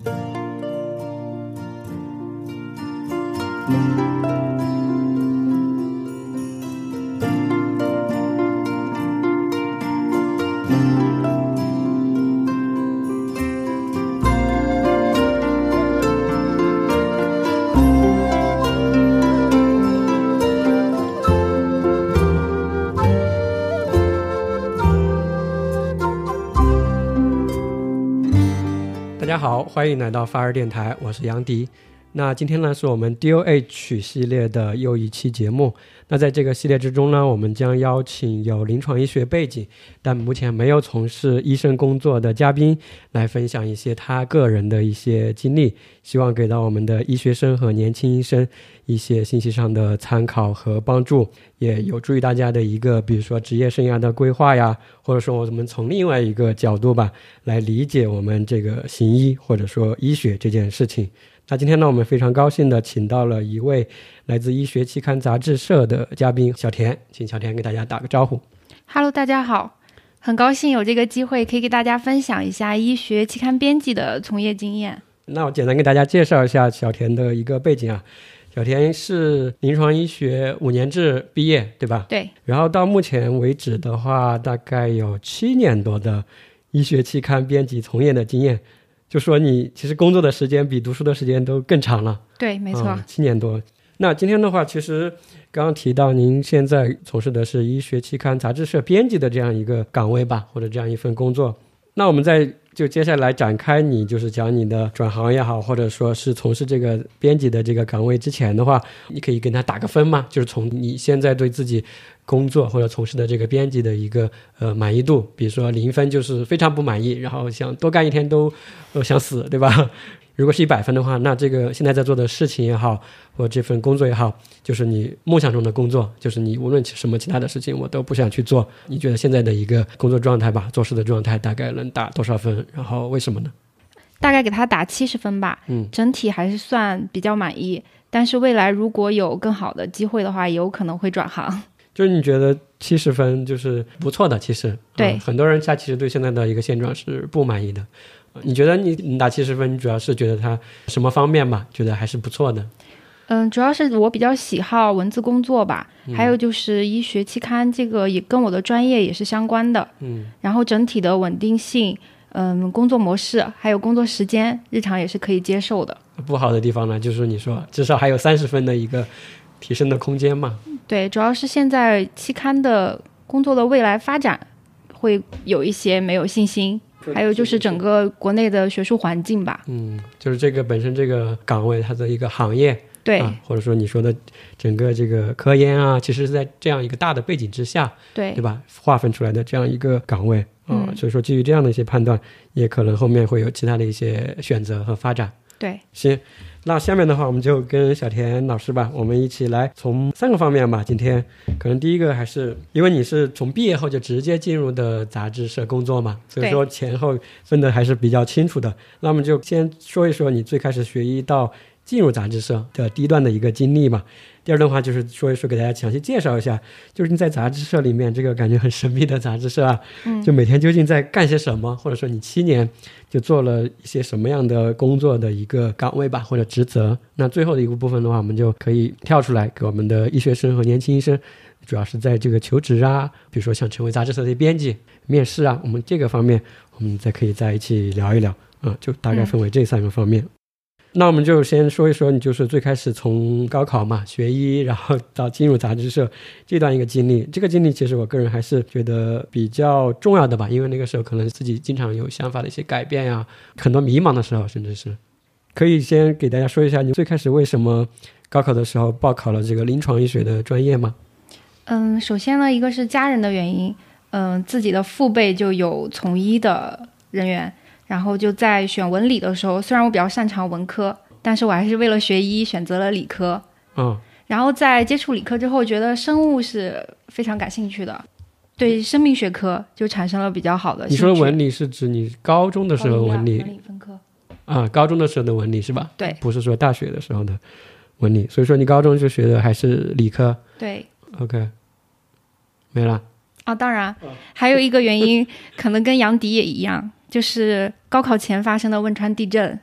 大家好，欢迎来到发儿电台，我是杨迪。那今天呢是我们 DOH 系列的又一期节目。那在这个系列之中呢，我们将邀请有临床医学背景但目前没有从事医生工作的嘉宾来分享一些他个人的一些经历，希望给到我们的医学生和年轻医生一些信息上的参考和帮助，也有助于大家的一个比如说职业生涯的规划呀，或者说我们从另外一个角度吧来理解我们这个行医或者说医学这件事情。那今天呢，我们非常高兴的请到了一位来自医学期刊杂志社的嘉宾小田，请小田给大家打个招呼。 Hello， 大家好，很高兴有这个机会可以给大家分享一下医学期刊编辑的从业经验。 那我简单给大家介绍一下小田的一个背景啊。小田是临床医学5年制毕业，对吧？ 对。 然后到目前为止的话，大概有7年多的医学期刊编辑从业的经验，就说你其实工作的时间比读书的时间都更长了。 对，没错。 7年多。那今天的话，其实刚刚提到您现在从事的是医学期刊杂志社编辑的这样一个岗位吧，或者这样一份工作。那我们就接下来展开你就是讲你的转行也好，或者说是从事这个编辑的这个岗位之前的话，你可以跟他打个分吗？就是从你现在对自己工作或者从事的这个编辑的一个满意度，比如说0分就是非常不满意，然后想多干一天都想死，对吧？如果是100分的话，那这个现在在做的事情也好，或这份工作也好，就是你梦想中的工作，就是你无论什么其他的事情我都不想去做。你觉得现在的一个工作状态吧，做事的状态大概能打多少分？然后为什么呢？ 大概给他打70分吧。整体还是算比较满意，但是未来如果有更好的机会的话，也有可能会转行。 就是你觉得70分就是不错的，其实对、 很多人他其实对现在的一个现状是不满意的。你觉得你打70分，你主要是觉得它什么方面吧？觉得还是不错的。 主要是我比较喜好文字工作吧，还有就是医学期刊这个也跟我的专业也是相关的。然后整体的稳定性，工作模式还有工作时间，日常也是可以接受的。 不好的地方呢，就是你说至少还有30分的一个提升的空间嘛。对， 主要是现在期刊的工作的未来发展会有一些没有信心。还有就是整个国内的学术环境吧。就是这个本身这个岗位它的一个行业，对、或者说你说的整个这个科研啊，其实是在这样一个大的背景之下，对吧？划分出来的这样一个岗位所以说基于这样的一些判断，也可能后面会有其他的一些选择和发展。对，行，那下面的话我们就跟小田老师吧，我们一起来从3个方面吧。今天可能第一个还是因为你是从毕业后就直接进入的杂志社工作嘛，所以说前后分的还是比较清楚的。那我们就先说一说你最开始学医到进入杂志社的第一段的一个经历嘛。第二段话就是说一说，给大家详细介绍一下，就是你在杂志社里面这个感觉很神秘的杂志社啊，就每天究竟在干些什么，或者说你7年就做了一些什么样的工作的一个岗位吧，或者职责。那最后的一个部分的话，我们就可以跳出来给我们的医学生和年轻医生，主要是在这个求职啊，比如说像成为杂志社的编辑、面试啊，我们这个方面我们再可以在一起聊一聊就大概分为这3个方面。那我们就先说一说你就是最开始从高考嘛学医，然后到进入杂志社这段一个经历。这个经历其实我个人还是觉得比较重要的吧，因为那个时候可能自己经常有想法的一些改变呀，很多迷茫的时候，甚至是可以先给大家说一下你最开始为什么高考的时候报考了这个临床医学的专业吗？ 首先呢，一个是家人的原因，自己的父辈就有从医的人员，然后就在选文理的时候，虽然我比较擅长文科，但是我还是为了学医选择了理科。然后在接触理科之后，觉得生物是非常感兴趣的，对生命学科就产生了比较好的兴趣。 你说的文理是指你高中的时候文理？ 文理分科高中的时候的文理是吧？ 对， 不是说大学的时候的文理。所以说你高中就学的还是理科？ 对。 OK， 没了当然还有一个原因可能跟杨迪也一样，就是高考前发生的汶川地震。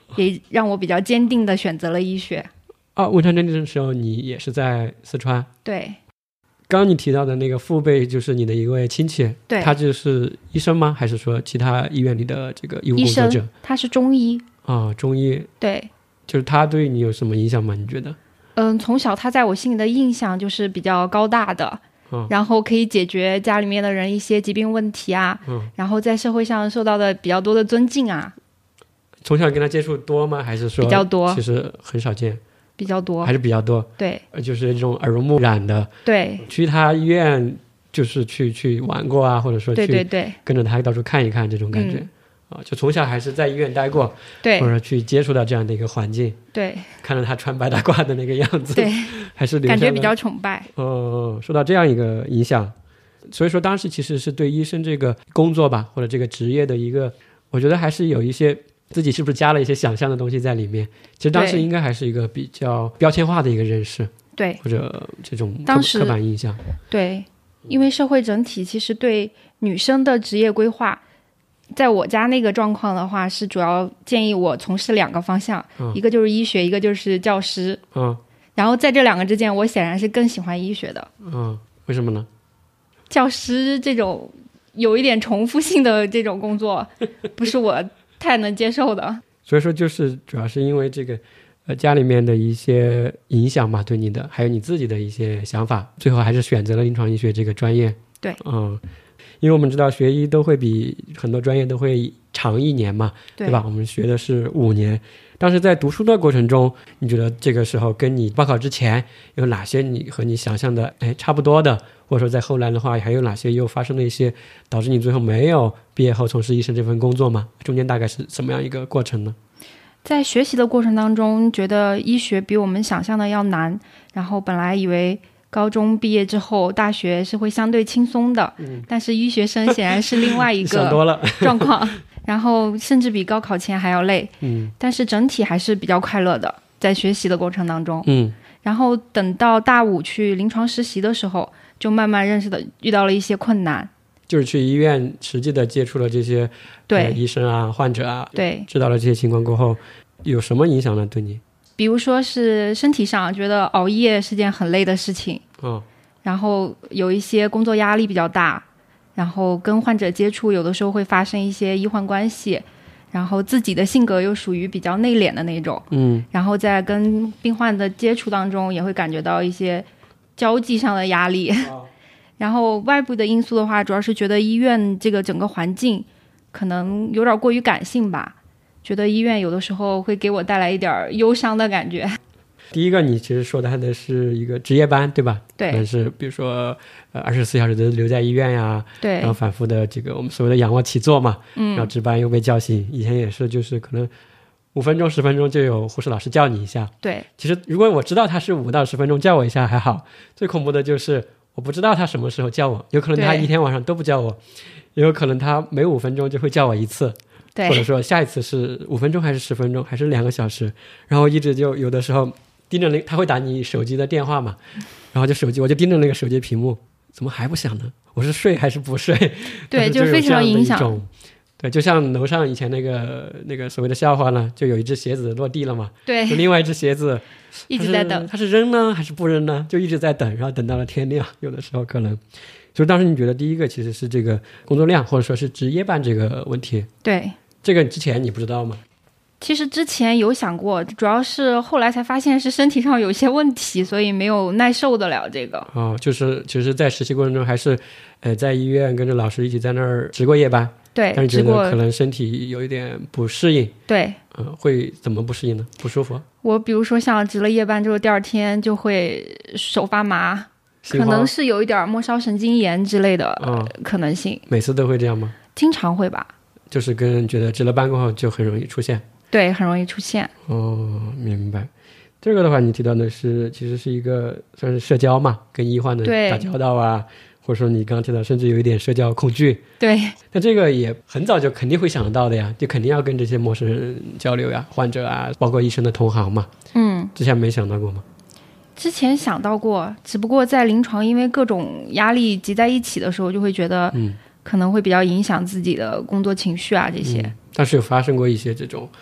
也让我比较坚定的选择了医学。 汶川那的时候你也是在四川？ 对。 刚刚你提到的那个父辈就是你的一位亲戚， 对， 他就是医生吗？还是说其他医院里的这个医务工作者？ 医生，他是中医。 中医。 对。 就是他对你有什么影响吗？你觉得？ 从小他在我心里的印象就是比较高大的，然后可以解决家里面的人一些疾病问题啊，然后在社会上受到的比较多的尊敬啊。 从小跟他接触多吗？还是说比较多？ 其实很少见。 比较多， 还是比较多。 对， 就是这种耳濡目染的。 对， 去他医院就是去玩过啊，或者说去跟着他到处看一看这种感觉。就从小还是在医院待过， 对， 或者去接触到这样的一个环境， 对， 看着他穿白大褂的那个样子， 对， 还是感觉比较崇拜。 受到这样一个影响，所以说当时其实是对医生这个工作吧，或者这个职业的一个，我觉得还是有一些自己是不是加了一些想象的东西在里面。其实当时应该还是一个比较标签化的一个认识，对，或者这种刻板印象。对， 因为社会整体其实对女生的职业规划，在我家那个状况的话，是主要建议我从事2个方向，一个就是医学，一个就是教师。然后在这2个之间，我显然是更喜欢医学的。 为什么呢？ 教师这种有一点重复性的这种工作，不是我太能接受的。 所以说就是主要是因为这个家里面的一些影响吧，对你的，还有你自己的一些想法，最后还是选择了临床医学这个专业。 对， 因为我们知道学医都会比很多专业都会长1年嘛， 对吧？我们学的是5年。当时在读书的过程中，你觉得这个时候跟你报考之前有哪些你和你想象的差不多的，或者说在后来的话还有哪些又发生了一些导致你最后没有毕业后从事医生这份工作吗？中间大概是什么样一个过程呢？ 在学习的过程当中，觉得医学比我们想象的要难，然后本来以为高中毕业之后大学是会相对轻松的，但是医学生显然是另外一个状况然后甚至比高考前还要累，但是整体还是比较快乐的，在学习的过程当中。然后等到大5去临床实习的时候，就慢慢遇到了一些困难， 就是去医院实际的接触了这些医生啊患者啊，对，知道了这些情况过后有什么影响呢？对你比如说是身体上觉得熬夜是件很累的事情，然后有一些工作压力比较大，然后跟患者接触有的时候会发生一些医患关系，然后自己的性格又属于比较内敛的那种，然后在跟病患的接触当中也会感觉到一些交际上的压力，然后外部的因素的话，主要是觉得医院这个整个环境可能有点过于感性吧，觉得医院有的时候会给我带来一点忧伤的感觉。 第一个你其实说的是一个值夜班，对吧？对，但是比如说24小时都留在医院呀，对，然后反复的这个我们所谓的仰卧起坐嘛，然后值班又被叫醒，以前也是就是可能5分钟10分钟就有护士老师叫你一下。对，其实如果我知道他是5到10分钟叫我一下还好，最恐怖的就是我不知道他什么时候叫我，有可能他一天晚上都不叫我，也有可能他每5分钟就会叫我一次，对，或者说下一次是5分钟还是10分钟还是2个小时，然后一直就有的时候盯着他会打你手机的电话嘛，然后我就盯着那个手机屏幕，怎么还不响呢？我是睡还是不睡？ 对，就非常影响。 对，就像楼上以前那个所谓的笑话呢，就有一只鞋子落地了嘛，对，就另外一只鞋子一直在等，他是扔呢还是不扔呢？就一直在等，然后等到了天亮，有的时候可能。就是当时你觉得第一个其实是这个工作量，或者说是值夜班这个问题。对，这个之前你不知道吗？ 其实之前有想过，主要是后来才发现是身体上有些问题，所以没有耐受得了这个。 就是其实在实习过程中还是在医院跟着老师一起在那儿值过夜班。对，但是觉得可能身体有一点不适应。对，会怎么不适应呢？不舒服？我比如说像值了夜班之后，第2天就会手发麻，可能是有一点末梢神经炎之类的可能性。每次都会这样吗？经常会吧。就是觉得值了班过后就很容易出现。对，很容易出现。明白。这个的话你提到的是其实是一个算是社交嘛，跟医患的打交道啊，或者说你刚刚提到甚至有一点社交恐惧。对，那这个也很早就肯定会想得到的呀，就肯定要跟这些陌生人交流呀，患者啊，包括医生的同行嘛。之前没想到过吗？之前想到过，只不过在临床因为各种压力集在一起的时候，就会觉得可能会比较影响自己的工作情绪啊这些。但是有发生过一些这种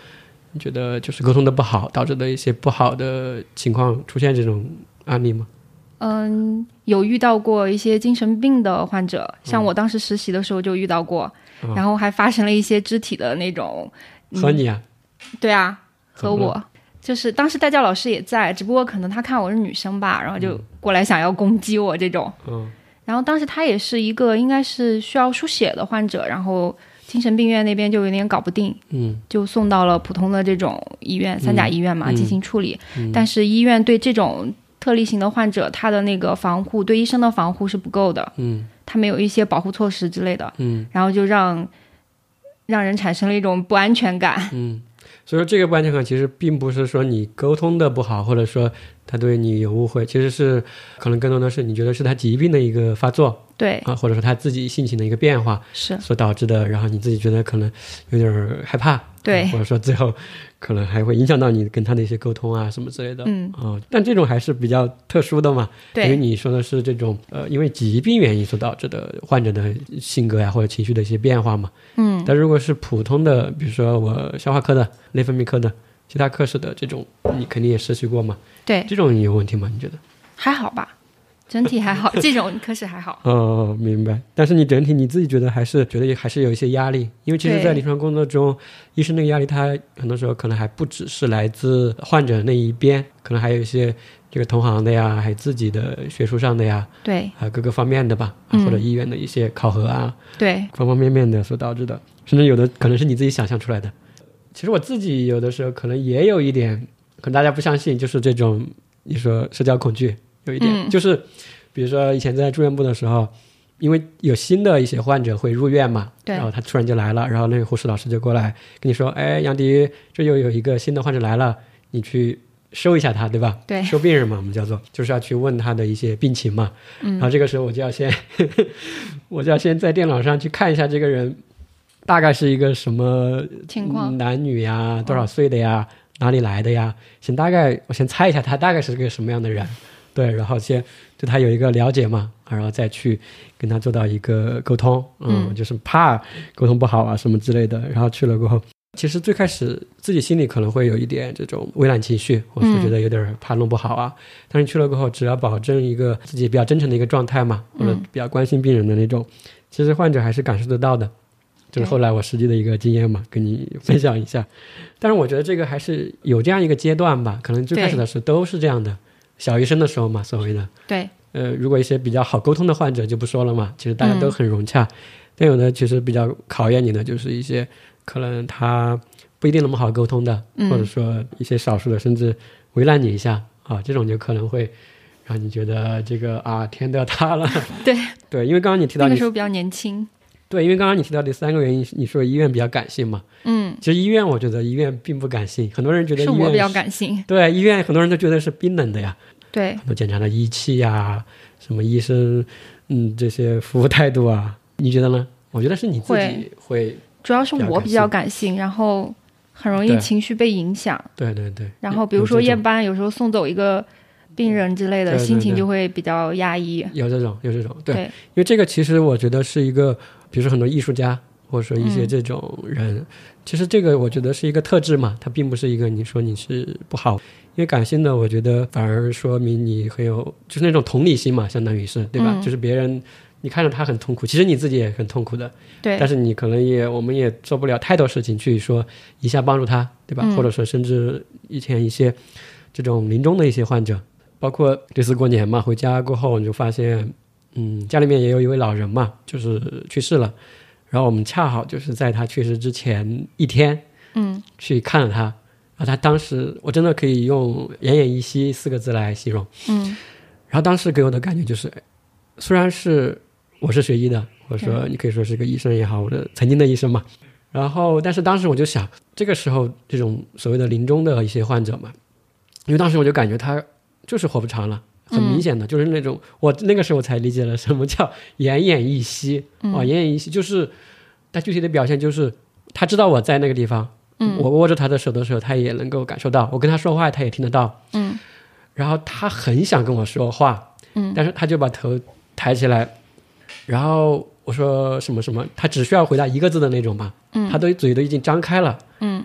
你觉得就是沟通的不好导致的一些不好的情况出现这种案例吗？ 有遇到过一些精神病的患者，像我当时实习的时候就遇到过，然后还发生了一些肢体的那种。 和你啊？ 对啊，和我。就是当时代教老师也在，只不过可能他看我是女生吧，然后就过来想要攻击我这种。然后当时他也是一个应该是需要输血的患者，然后精神病院那边就有点搞不定，就送到了普通的这种医院，三甲医院嘛，进行处理。但是医院对这种特例型的患者，他的那个防护，对医生的防护是不够的，他没有一些保护措施之类的，然后就让人产生了一种不安全感。 所以说这个不安全感其实并不是说你沟通的不好，或者说他对你有误会，其实是可能更多的是你觉得是他疾病的一个发作， 对啊，或者说他自己性情的一个变化是所导致的，然后你自己觉得可能有点害怕， 对， 或者说最后可能还会影响到你跟他的一些沟通啊什么之类的，但这种还是比较特殊的嘛， 对， 因为你说的是这种因为疾病原因所导致的患者的性格呀或者情绪的一些变化嘛，但如果是普通的，比如说我消化科的、内分泌科的、其他科室的这种，你肯定也实习过嘛， 对， 这种有问题吗？你觉得？ 还好吧。整体还好，这种科室还好。 明白。但是你整体你自己觉得还是有一些压力，因为其实在临床工作中，医生那个压力他很多时候可能还不只是来自患者那一边，可能还有一些这个同行的呀，还有自己的学术上的呀， 对， 各个方面的吧，或者医院的一些考核啊， 对， 方方面面的所导致的，甚至有的可能是你自己想象出来的。其实我自己有的时候可能也有一点，可能大家不相信，就是这种你说社交恐惧。有一点就是比如说以前在住院部的时候，因为有新的一些患者会入院嘛，然后他突然就来了，然后那个护士老师就过来跟你说，哎，杨迪，这又有一个新的患者来了，你去收一下他，对吧？ 对， 收病人嘛，我们叫做就是要去问他的一些病情嘛，然后这个时候我就要先在电脑上去看一下这个人大概是一个什么情况， 男女呀，多少岁的呀，哪里来的呀，我先猜一下他大概是个什么样的人，对，然后先对他有一个了解嘛，然后再去跟他做到一个沟通，就是怕沟通不好啊什么之类的，然后去了过后，其实最开始自己心里可能会有一点这种畏难情绪，或者是觉得有点怕弄不好啊，但是去了过后，只要保证一个自己比较真诚的一个状态嘛，或者比较关心病人的那种，其实患者还是感受得到的。就是后来我实际的一个经验嘛，跟你分享一下。但是我觉得这个还是有这样一个阶段吧，可能最开始的时候都是这样的，小医生的时候嘛，所谓的。 对。 如果一些比较好沟通的患者就不说了嘛，其实大家都很融洽。但有的其实比较考验你的，就是一些可能他不一定那么好沟通的，或者说一些少数的，甚至为难你一下啊，这种就可能会让你觉得这个天都要塌了。 对对，因为刚刚你提到那个时候比较年轻。 对，因为刚刚你提到第三个原因，你说医院比较感性嘛，其实医院我觉得医院并不感性，很多人觉得医院是我比较感性， 对，医院很多人都觉得是冰冷的呀， 对， 很多检查的仪器呀，什么医生这些服务态度啊，你觉得呢？我觉得是你自己会主要是我比较感性，然后很容易情绪被影响， 对对对， 然后比如说夜班有时候送走一个病人之类的， 对对对， 心情就会比较压抑， 有这种对，因为这个其实我觉得是一个，比如说很多艺术家或者说一些这种人，其实这个我觉得是一个特质嘛，它并不是一个你说你是不好，因为感性的我觉得反而说明你很有就是那种同理心嘛，相当于是对吧，就是别人你看着他很痛苦，其实你自己也很痛苦的， 对， 但是你可能我们也做不了太多事情去说一下帮助他，对吧，或者说甚至以前一些这种临终的一些患者，包括这次过年嘛，回家过后你就发现家里面也有一位老人嘛，就是去世了，然后我们恰好就是在他去世之前一天去看了他，然后他当时我真的可以用奄奄一息4个字来形容，然后当时给我的感觉就是虽然我是学医的，或者说你可以说是个医生也好，我的曾经的医生嘛，然后但是当时我就想这个时候这种所谓的临终的一些患者嘛，因为当时我就感觉他就是活不长了，很明显的就是那种我那个时候才理解了什么叫奄奄一息奄奄一息就是他具体的表现就是他知道我在那个地方，我握着他的手的时候他也能够感受到，我跟他说话他也听得到，然后他很想跟我说话，但是他就把头抬起来，然后我说什么什么，他只需要回答1个字的那种吧，他的嘴都已经张开了，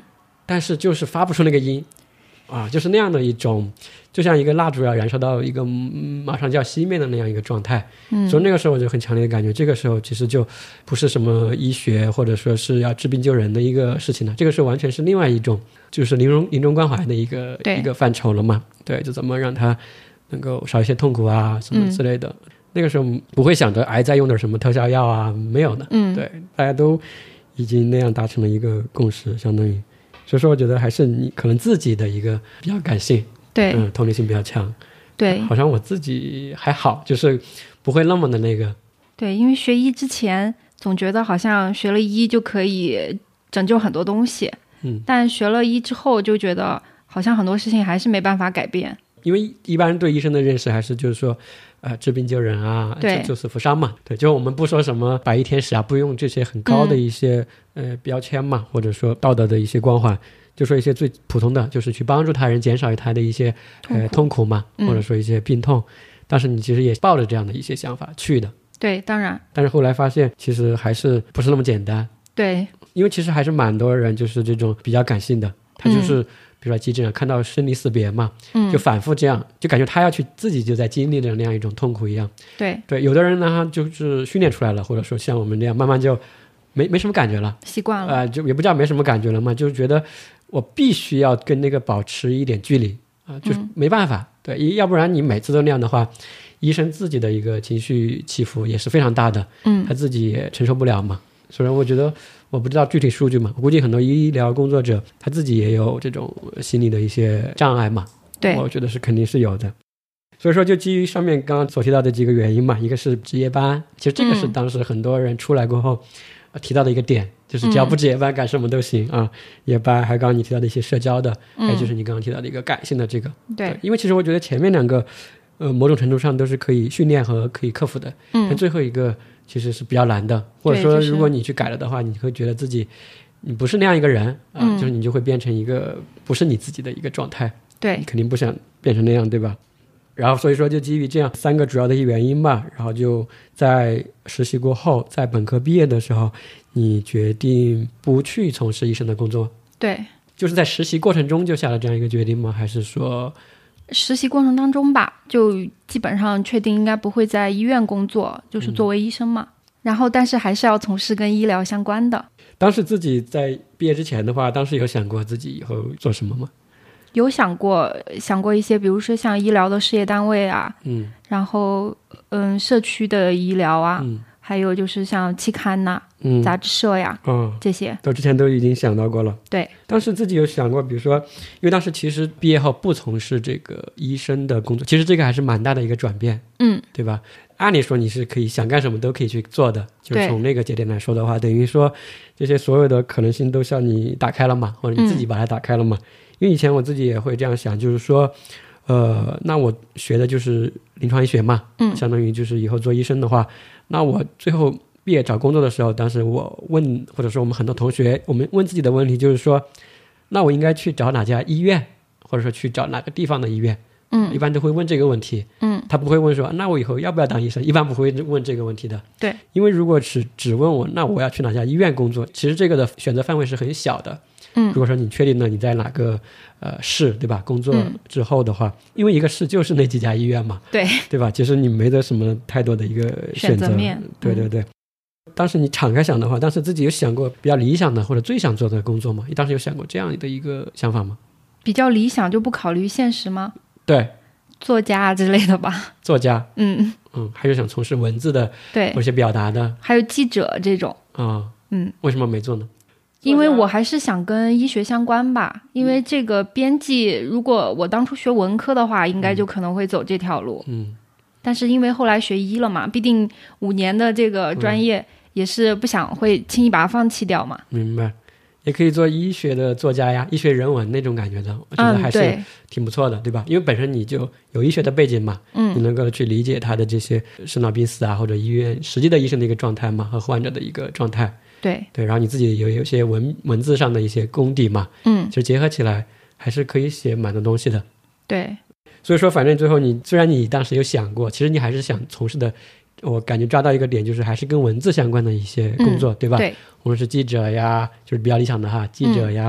但是就是发不出那个音啊，就是那样的一种，就像一个蜡烛要燃烧到一个马上就要熄灭的那样一个状态。所以那个时候我就很强烈的感觉，这个时候其实就不是什么医学或者说是要治病救人的一个事情了，这个时候完全是另外一种就是临终关怀的一个范畴了嘛。对，就怎么让他能够少一些痛苦啊什么之类的。那个时候不会想着再用点什么特效药啊，没有的。对，大家都已经那样达成了一个共识，相当于。所以说我觉得还是你可能自己的一个比较感性， 对， 同理心比较强。 对， 好像我自己还好，就是不会那么的那个。 对，因为学医之前总觉得好像学了医就可以拯救很多东西，但学了医之后就觉得好像很多事情还是没办法改变。 因为一般人对医生的认识还是就是说治病救人啊，救死扶伤嘛。对，就我们不说什么白衣天使啊，不用这些很高的一些标签嘛，或者说道德的一些光环，就说一些最普通的，就是去帮助他人，减少他的一些痛苦嘛，或者说一些病痛。但是你其实也抱着这样的一些想法去的。 对，当然。 但是后来发现其实还是不是那么简单。 对， 因为其实还是蛮多人就是这种比较感性的，他就是比如说急诊看到生离死别嘛，就反复这样，就感觉他要去自己就在经历的那样一种痛苦一样。 对， 有的人呢就是训练出来了，或者说像我们这样慢慢就没什么感觉了， 习惯了就也不叫没什么感觉了嘛，就是觉得我必须要跟那个保持一点距离就是没办法。对，要不然你每次都那样的话，医生自己的一个情绪起伏也是非常大的，他自己也承受不了嘛。所以我觉得我不知道具体数据嘛，我估计很多医疗工作者他自己也有这种心理的一些障碍嘛。 对， 我觉得是肯定是有的。所以说就基于上面刚刚所提到的几个原因嘛，一个是值夜班，其实这个是当时很多人出来过后提到的一个点，就是只要不值夜班干什么都行啊。夜班还有刚刚你提到的一些社交的，还有就是你刚刚提到的一个感性的这个。 对， 因为其实我觉得前面两个某种程度上都是可以训练和可以克服的，但最后一个其实是比较难的，或者说如果你去改了的话，你会觉得自己你不是那样一个人就是你就会变成一个不是你自己的一个状态。 对， 你肯定不想变成那样，对吧？然后所以说就基于这样3个主要的原因吧，然后就在实习过后，在本科毕业的时候，你决定不去从事医生的工作。 对， 就是在实习过程中就下了这样一个决定吗？还是说实习过程当中吧，就基本上确定应该不会在医院工作，就是作为医生嘛。然后但是还是要从事跟医疗相关的。 当时自己在毕业之前的话，当时有想过自己以后做什么吗？ 有想过一些，比如说像医疗的事业单位啊，然后社区的医疗啊，还有就是像期刊呐、杂志社呀，这些之前都已经想到过了。 对， 当时自己有想过，比如说，因为当时其实毕业后不从事这个医生的工作，其实这个还是蛮大的一个转变，对吧？按理说你是可以想干什么都可以去做的，就从那个节点来说的话，等于说这些所有的可能性都向你打开了嘛，或者你自己把它打开了嘛。因为以前我自己也会这样想，就是说那我学的就是临床医学嘛，相当于就是以后做医生的话，那我最后毕业找工作的时候，当时我问，或者说我们很多同学，我们问自己的问题就是说，那我应该去找哪家医院，或者说去找哪个地方的医院，一般都会问这个问题，他不会问说那我以后要不要当医生，一般不会问这个问题的。 对， 因为如果只问我那我要去哪家医院工作，其实这个的选择范围是很小的。如果说你确定了你在哪个市，对吧？工作之后的话，因为一个市就是那几家医院嘛，对吧？其实你没得什么太多的一个选择面。 对对对。当时你敞开想的话，当时自己有想过比较理想的或者最想做的工作吗？你当时有想过这样的一个想法吗？ 比较理想就不考虑现实吗？ 对， 作家之类的吧。 作家，还是想从事文字的， 对， 或者表达的， 还有记者这种为什么没做呢？ 因为我还是想跟医学相关吧，因为这个编辑如果我当初学文科的话，应该就可能会走这条路，但是因为后来学医了嘛，必定5年的这个专业也是不想会轻易把它放弃掉嘛。 明白，也可以做医学的作家呀，医学人文那种感觉的，我觉得还是挺不错的，对吧？因为本身你就有医学的背景嘛，你能够去理解他的这些生老病死啊，或者医院实际的医生的一个状态嘛，和患者的一个状态。对，然后你自己有些文字上的一些功底嘛，就结合起来还是可以写蛮多东西的。 对， 所以说反正最后虽然你当时有想过，其实你还是想从事的，我感觉抓到一个点，就是还是跟文字相关的一些工作，对吧？ 对， 无论是记者呀，就是比较理想的哈，记者呀，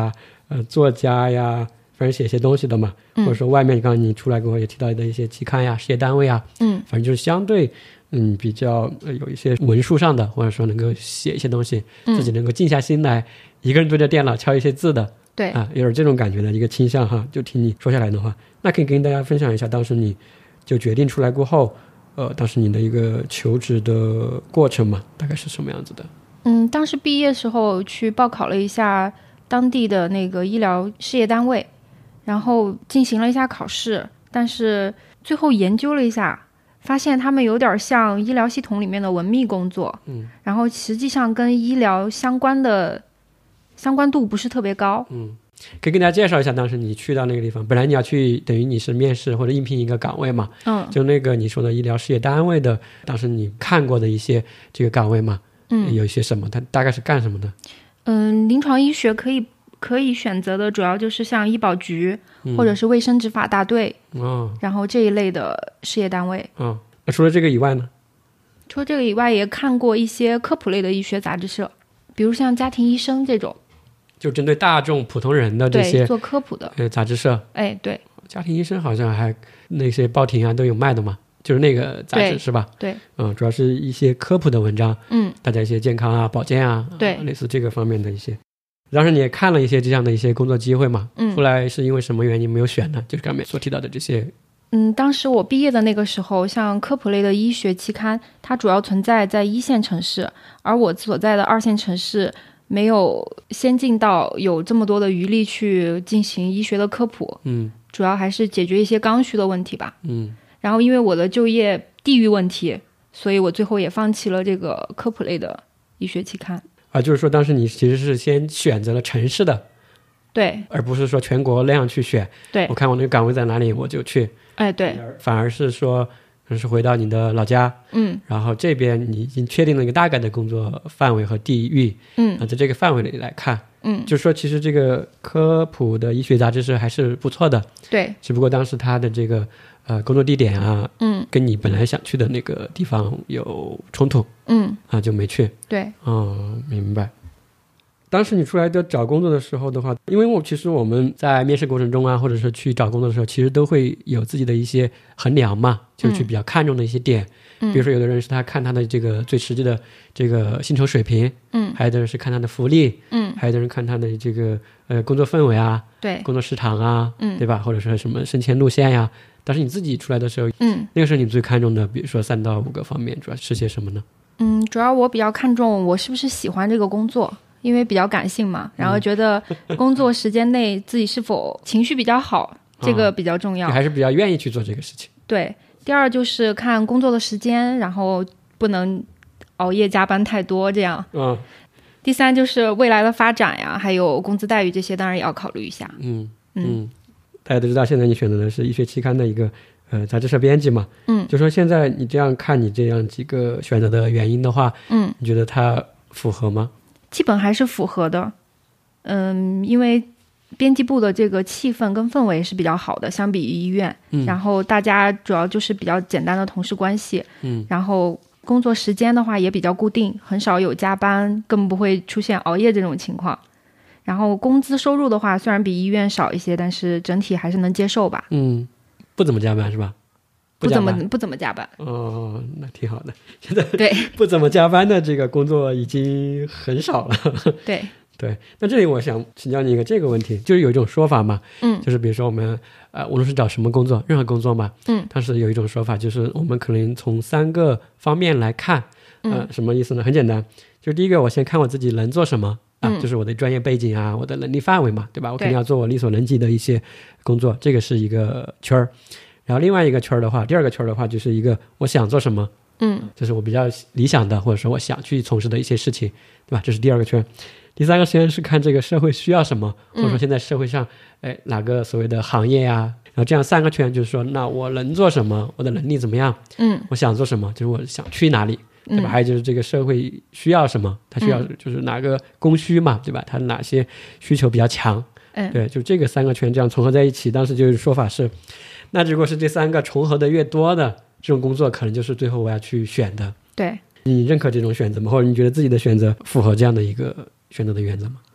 作家呀，反正写一些东西的嘛，或者说外面刚刚你出来跟我也提到的一些期刊呀、事业单位啊，反正就是相对比较有一些文书上的，或者说能够写一些东西，自己能够静下心来一个人对着电脑敲一些字的， 对有点这种感觉的一个倾向哈。就听你说下来的话，那可以跟大家分享一下当时你就决定出来过后当时你的一个求职的过程嘛，大概是什么样子的？ 当时毕业时候去报考了一下当地的那个医疗事业单位，然后进行了一下考试，但是最后研究了一下，发现他们有点像医疗系统里面的文秘工作，然后实际上跟医疗相关度不是特别高。 可以跟大家介绍一下当时你去到那个地方，本来你要去等于你是面试或者应聘一个岗位嘛，就那个你说的医疗事业单位的，当时你看过的一些这个岗位嘛，有一些什么，它大概是干什么的？ 临床医学可以选择的主要就是像医保局、或者是卫生执法大队，然后这一类的事业单位。 那除了这个以外呢？ 除了这个以外，也看过一些科普类的医学杂志社，比如像家庭医生这种， 就针对大众普通人的这些做科普的杂志社。 对， 家庭医生好像还那些报亭啊都有卖的嘛，就是那个杂志是吧？ 对， 主要是一些科普的文章，大家一些健康啊、保健啊， 对， 类似这个方面的一些。当时你也看了一些这样的一些工作机会嘛，后来是因为什么原因没有选呢？就是刚才所提到的这些。 当时我毕业的那个时候，像科普类的医学期刊，它主要存在在一线城市，而我所在的二线城市没有先进到有这么多的余力去进行医学的科普，主要还是解决一些刚需的问题吧。然后因为我的就业地域问题，所以我最后也放弃了这个科普类的医学期刊。 就是说当时你其实是先选择了城市的， 对， 而不是说全国那样去选。 对， 我看我那个岗位在哪里我就去。 对， 反而是说是回到你的老家，然后这边你已经确定了一个大概的工作范围和地域，在这个范围里来看，就是说其实这个科普的医学杂志社还是不错的，对，只不过当时它的这个工作地点啊，跟你本来想去的那个地方有冲突，就没去，对，明白。当时你出来的找工作的时候的话，因为其实我们在面试过程中啊，或者是去找工作的时候，其实都会有自己的一些衡量嘛，就是去比较看重的一些点，比如说有的人是他看他的这个最实际的这个薪酬水平，还有的人是看他的福利，还有的人看他的这个工作氛围啊，对，工作时长啊，对吧？或者说什么升迁路线呀。但是你自己出来的时候，那个时候你最看重的，比如说3到5个方面，主要是些什么呢？ 主要我比较看重我是不是喜欢这个工作。因为比较感性嘛，然后觉得工作时间内自己是否情绪比较好，这个比较重要。 你还是比较愿意去做这个事情。 对，第二就是看工作的时间，然后不能熬夜加班太多这样。第三就是未来的发展呀，还有工资待遇这些，当然也要考虑一下。 大家都知道现在你选择的是医学期刊的一个杂志社编辑嘛，就说现在你这样看你这样几个选择的原因的话，你觉得它符合吗？ 基本还是符合的，因为编辑部的这个气氛跟氛围是比较好的，相比于医院，然后大家主要就是比较简单的同事关系，然后工作时间的话也比较固定，很少有加班，更不会出现熬夜这种情况。然后工资收入的话，虽然比医院少一些，但是整体还是能接受吧。 不怎么加班是吧？ 不怎么加班。 那挺好的。现在对不怎么加班的这个工作已经很少了。对，那这里我想请教你一个这个问题，就是有一种说法嘛，就是比如说我们无论是找什么工作，任何工作嘛，但是有一种说法就是我们可能从3个方面来看，什么意思呢？很简单，就是第一个我先看我自己能做什么就是我的专业背景啊，我的能力范围嘛，对吧？我肯定要做我力所能及的一些工作，这个是一个圈儿。然后另外一个圈的话，第二个圈的话，就是一个我想做什么，这是我比较理想的，或者说我想去从事的一些事情，对吧？这是第二个圈。第三个圈是看这个社会需要什么，或者说现在社会上哪个所谓的行业啊，然后这样3个圈就是说，那我能做什么，我的能力怎么样，我想做什么，就是我想去哪里，对吧？还有就是这个社会需要什么，它需要就是哪个供需嘛，对吧？它哪些需求比较强，对，就这个3个圈这样重合在一起。当时就是说法是，那如果是这3个重合的越多的这种工作，可能就是最后我要去选的。对，你认可这种选择吗？或者你觉得自己的选择符合这样的一个选择的原则吗？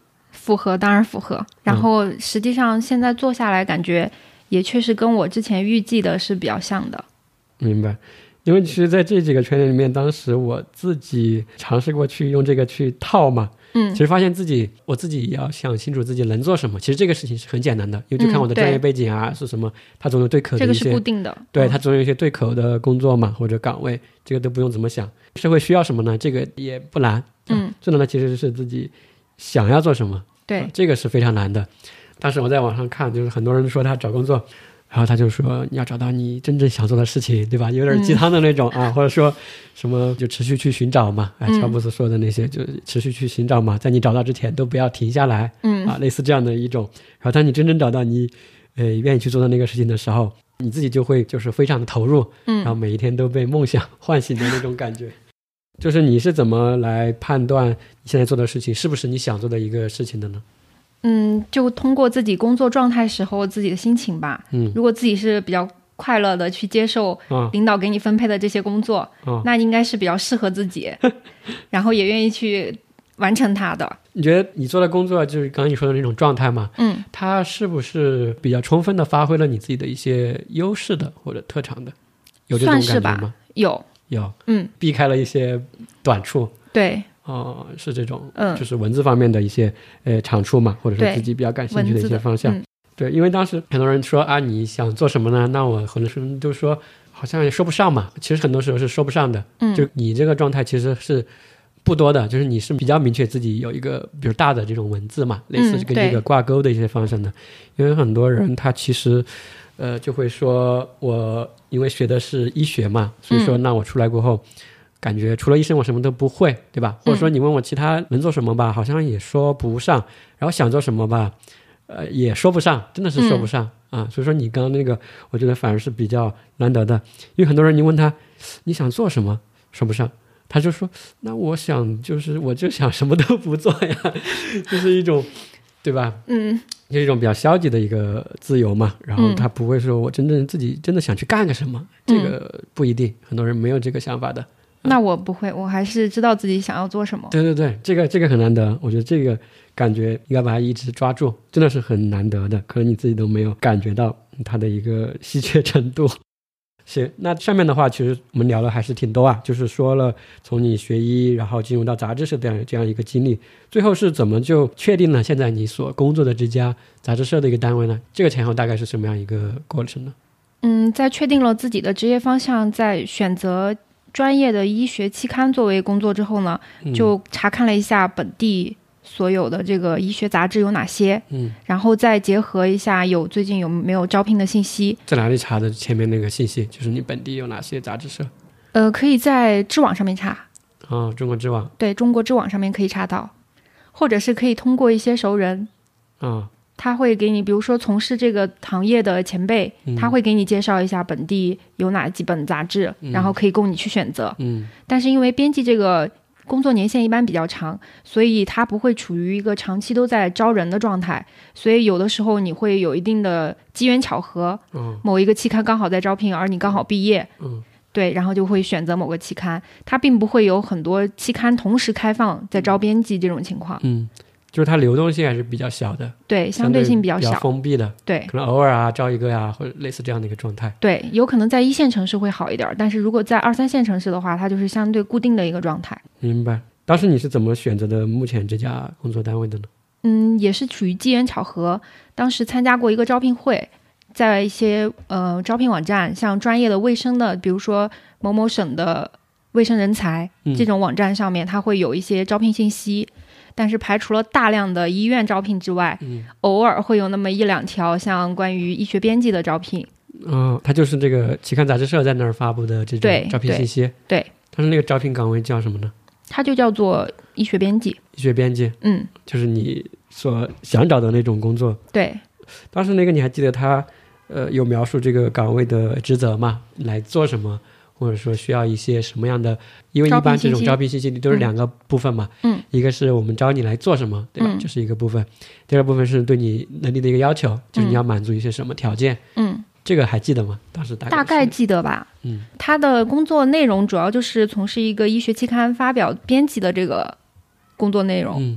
符合，当然符合。然后实际上现在做下来，感觉也确实跟我之前预计的是比较像的。 明白。因为其实在这几个圈里面，当时我自己尝试过去用这个去套嘛，其实发现我自己也要想清楚自己能做什么。其实这个事情是很简单的，因为就看我的专业背景啊，是什么，它总有对口的一些， 这个是固定的， 对，它总有一些对口的工作嘛，或者岗位，这个都不用怎么想。社会需要什么呢？这个也不难，最难的其实是自己想要做什么， 对， 这个是非常难的。当时我在网上看，就是很多人说他找工作，然后他就说你要找到你真正想做的事情，对吧？有点鸡汤的那种啊，或者说什么就持续去寻找嘛，乔布斯说的那些就是持续去寻找嘛，在你找到之前都不要停下来，类似这样的一种。然后当你真正找到你愿意去做的那个事情的时候，你自己就会就是非常的投入，然后每一天都被梦想唤醒的那种感觉。就是你是怎么来判断你现在做的事情是不是你想做的一个事情的呢？ 就通过自己工作状态时候自己的心情吧。如果自己是比较快乐的去接受领导给你分配的这些工作，那应该是比较适合自己，然后也愿意去完成它的。你觉得你做的工作就是刚刚你说的那种状态吗？它是不是比较充分的发挥了你自己的一些优势的或者特长的？有这种感觉吗？ 算是吧，有， 避开了一些短处。 对， 是这种，就是文字方面的一些长处嘛，或者是自己比较感兴趣的一些方向。对，因为当时很多人说啊，你想做什么呢？那我很多人都说好像也说不上嘛。其实很多时候是说不上的。就你这个状态其实是不多的，就是你是比较明确自己有一个比如大的这种文字嘛，类似跟这个挂钩的一些方向的。因为很多人他其实就会说我因为学的是医学嘛，所以说那我出来过后感觉除了医生我什么都不会，对吧？或者说你问我其他能做什么吧，好像也说不上，然后想做什么吧也说不上，真的是说不上所以说你刚刚那个我觉得反而是比较难得的。因为很多人你问他你想做什么说不上，他就说那我就想什么都不做呀，就是一种对吧？就是一种比较消极的一个自由嘛。然后他不会说我自己真的想去干个什么，这个不一定，很多人没有这个想法的。 那我不会，我还是知道自己想要做什么。 对对对，这个很难得，我觉得这个感觉应该把它一直抓住，真的是很难得的，可能你自己都没有感觉到它的一个稀缺程度。行，那上面的话其实我们聊了还是挺多就是说了从你学医然后进入到杂志社这样一个经历，最后是怎么就确定了现在你所工作的这家杂志社的一个单位呢？这个前后大概是什么样一个过程呢？ 在确定了自己的职业方向，在选择专业的医学期刊作为工作之后呢，就查看了一下本地所有的这个医学杂志有哪些，然后再结合一下最近有没有招聘的信息。 在哪里查的前面那个信息？就是你本地有哪些杂志社？ 可以在知网上面查。 中国知网。 对，中国知网上面可以查到，或者是可以通过一些熟人他会给你比如说从事这个行业的前辈，他会给你介绍一下本地有哪几本杂志，然后可以供你去选择。但是因为编辑这个工作年限一般比较长，所以他不会处于一个长期都在招人的状态，所以有的时候你会有一定的机缘巧合，某一个期刊刚好在招聘，而你刚好毕业，对，然后就会选择某个期刊。它并不会有很多期刊同时开放在招编辑这种情况。 就是它流动性还是比较小的。 对，相对性比较小， 比较封闭的。 对， 可能偶尔招一个呀，或者类似这样的一个状态。 对，有可能在一线城市会好一点，但是如果在2、3线城市的话，它就是相对固定的一个状态。 明白。当时你是怎么选择的目前这家工作单位的呢？ 也是处于机缘巧合。当时参加过一个招聘会，在一些招聘网站，像专业的卫生的，比如说某某省的卫生人才这种网站上面，它会有一些招聘信息。但是排除了大量的医院招聘之外，偶尔会有那么1、2条像关于医学编辑的招聘。 它就是这个期刊杂志社在那儿发布的这种招聘信息。 对， 但是那个招聘岗位叫什么呢？ 它就叫做医学编辑。 医学编辑，就是你所想找的那种工作。 对， 当时那个你还记得他有描述这个岗位的职责吗？来做什么？或者说需要一些什么样的，因为一般这种招聘信息里都是2个部分嘛，一个是我们招你来做什么，对吧？这是一个部分。第二部分是对你能力的一个要求，就是你要满足一些什么条件。这个还记得吗？当时大概记得吧。他的工作内容主要就是从事一个医学期刊发表编辑的这个工作内容。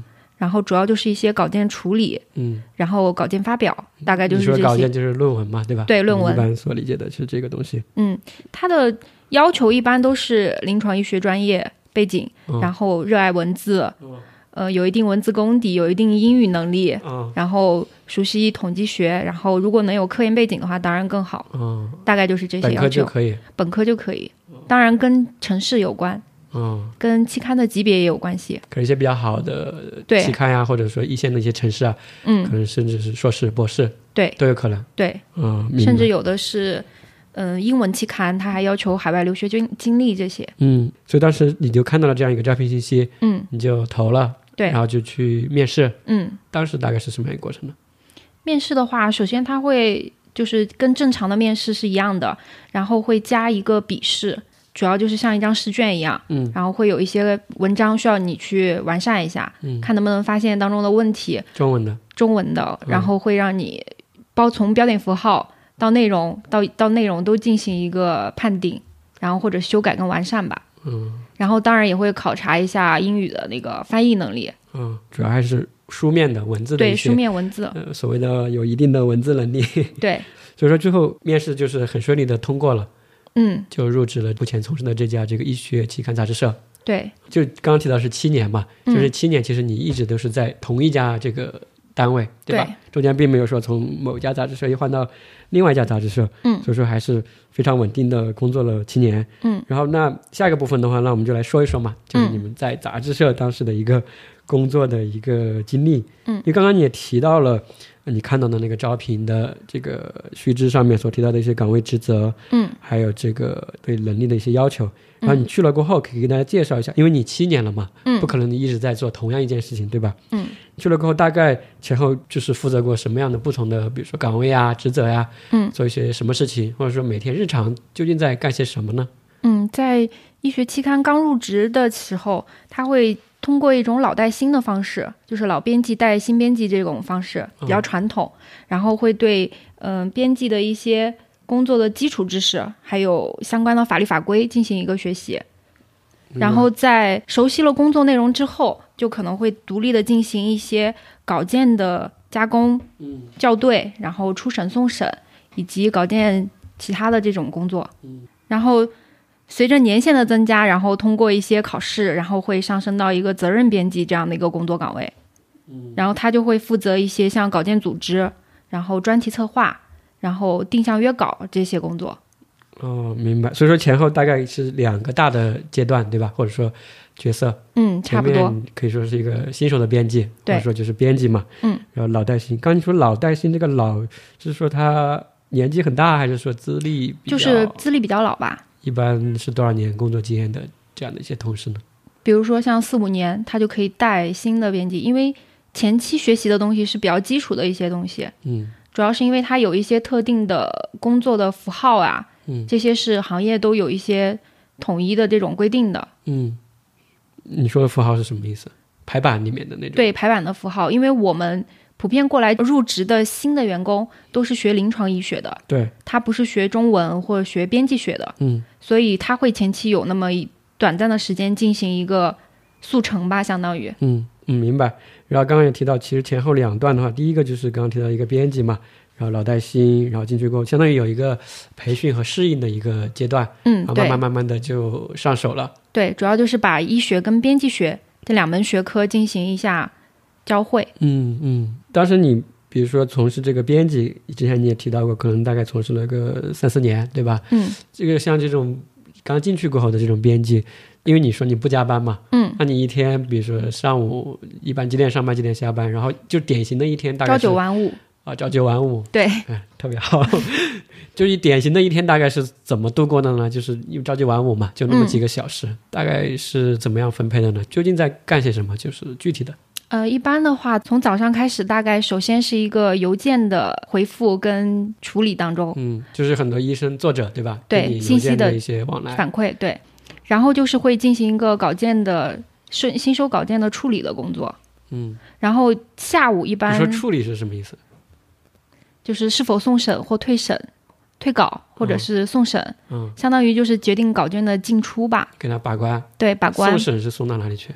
然后主要就是一些稿件处理，然后稿件发表，大概就是这些。 你说稿件就是论文嘛，对吧？ 对，论文。 一般所理解的是这个东西。 它的要求一般都是临床医学专业背景，然后热爱文字，有一定文字功底，有一定英语能力，然后熟悉统计学，然后如果能有科研背景的话，当然更好。大概就是这些要求。 本科就可以。 本科就可以，当然跟城市有关。跟期刊的级别也有关系， 可能一些比较好的期刊呀，或者说一线的一些城市啊，可能甚至是硕士、博士， 对， 都有可能。 对，甚至有的是，英文期刊，它还要求海外留学经历这些。 所以当时你就看到了这样一个招聘信息，你就投了， 对， 然后就去面试。当时大概是什么样一个过程呢？ 面试的话，首先它会就是跟正常的面试是一样的，然后会加一个笔试。主要就是像一张试卷一样，然后会有一些文章需要你去完善一下，看能不能发现当中的问题。中文的，然后会让你从标点符号到内容到内容都进行一个判定，然后或者修改跟完善吧。然后当然也会考察一下英语的那个翻译能力。 主要还是书面的文字的一些， 对，书面文字， 所谓的有一定的文字能力。 对， 所以说最后面试就是很顺利的通过了。就入职了目前从事的这家这个医学期刊杂志社。 对， 就刚刚提到是7年嘛，就是7年，其实你一直都是在同一家这个单位，对吧？中间并没有说从某家杂志社又换到另外一家杂志社，所以说还是非常稳定的工作了7年。然后那下一个部分的话，那我们就来说一说嘛，就是你们在杂志社当时的一个工作的一个经历。因为刚刚你也提到了你看到的那个招聘的这个须知上面所提到的一些岗位职责，还有这个对能力的一些要求，然后你去了过后可以给大家介绍一下，因为你7年了嘛，不可能你一直在做同样一件事情，对吧？去了过后大概前后就是负责过什么样的不同的比如说岗位啊职责呀，做一些什么事情，或者说每天日常究竟在干些什么呢？ 在医学期刊刚入职的时候，他会通过一种老带新的方式，就是老编辑带新编辑这种方式，比较传统，然后会对编辑的一些工作的基础知识还有相关的法律法规进行一个学习，然后在熟悉了工作内容之后，就可能会独立的进行一些稿件的加工、校对，然后初审、送审以及稿件其他的这种工作。然后随着年限的增加，然后通过一些考试，然后会上升到一个责任编辑这样的一个工作岗位。然后他就会负责一些像稿件组织，然后专题策划，然后定向约稿这些工作。 明白。所以说前后大概是2个大的阶段，对吧？或者说角色。 差不多。 可以说是一个新手的编辑，或者说就是编辑嘛。然后老带新。刚才你说老带新，这个老是说他年纪很大，还是说资历比较？ 就是资历比较老吧。 一般是多少年工作经验的这样的一些同事呢？ 比如说像4-5年，他就可以带新的编辑，因为前期学习的东西是比较基础的一些东西。主要是因为它有一些特定的工作的符号啊，这些是行业都有一些统一的这种规定的。你说的符号是什么意思？排版里面的那种？ 对，排版的符号，因为我们普遍过来入职的新的员工都是学临床医学的， 对， 他不是学中文或者学编辑学的，所以他会前期有那么短暂的时间进行一个速成吧，相当于。 明白。然后刚刚也提到，其实前后2段的话，第一个就是刚刚提到一个编辑嘛，然后老带新，然后进去过后，相当于有一个培训和适应的一个阶段，然后慢慢的就上手了。 对，主要就是把医学跟编辑学这2门学科进行一下交汇。 当时你比如说从事这个编辑，之前你也提到过，可能大概从事了个3-4年，对吧？这个像这种刚进去过后的这种编辑，因为你说你不加班嘛，那你一天比如说上午一般几点上班几点下班，然后就典型的一天大概是朝9晚5 朝9晚5， 对， 特别好。就是典型的一天大概是怎么度过的呢？就是因为朝9晚5嘛，就那么几个小时，大概是怎么样分配的呢？究竟在干些什么？就是具体的。 一般的话，从早上开始，大概首先是一个邮件的回复跟处理当中， 就是很多医生作者对吧？ 对，信息的一些往来反馈，对，然后就是会进行一个稿件的新收稿件的处理的工作，然后下午一般。 你说处理是什么意思？ 就是是否送审或退审、退稿或者是送审，相当于就是决定稿件的进出吧， 给他把关。 对，把关。 送审是送到哪里去？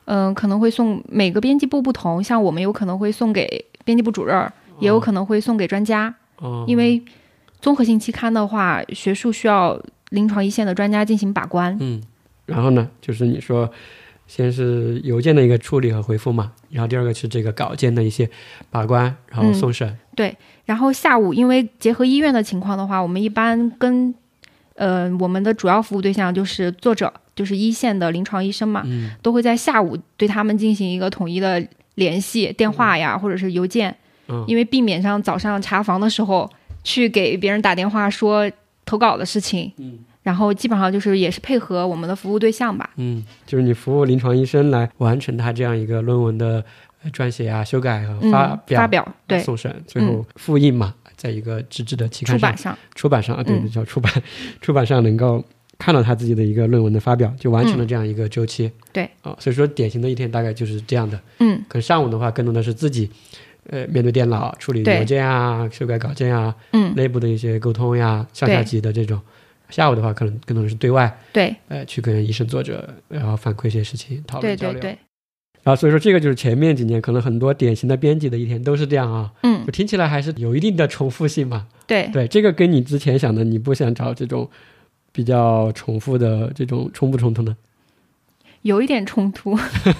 可能会送每个编辑部不同，像我们有可能会送给编辑部主任，也有可能会送给专家。因为综合性期刊的话，学术需要临床一线的专家进行把关。 然后呢，就是你说先是邮件的一个处理和回复嘛，然后第二个是这个稿件的一些把关，然后送审。 对，然后下午因为结合医院的情况的话，我们一般跟我们的主要服务对象就是作者，就是一线的临床医生嘛，都会在下午对他们进行一个统一的联系，电话呀，或者是邮件，因为避免上早上查房的时候去给别人打电话说投稿的事情。然后基本上就是也是配合我们的服务对象吧。 就是你服务临床医生来完成他这样一个论文的撰写啊、修改和发表对， 送审，最后复印嘛，在一个纸质的期刊上出版上对，叫出版上能够看到他自己的一个论文的发表，就完成了这样一个周期。 对， 所以说典型的一天大概就是这样的。可能上午的话更多的是自己面对电脑处理邮件啊、修改稿件啊，内部的一些沟通呀、上下级的这种。下午的话可能更多的是对外， 对， 去跟医生作者然后反馈一些事情，讨论交流。 对。 然后所以说这个就是前面几年可能很多典型的编辑的一天都是这样啊。就听起来还是有一定的重复性嘛。 对， 这个跟你之前想的你不想找这种比较重复的这种冲不冲突呢？ 有一点冲突。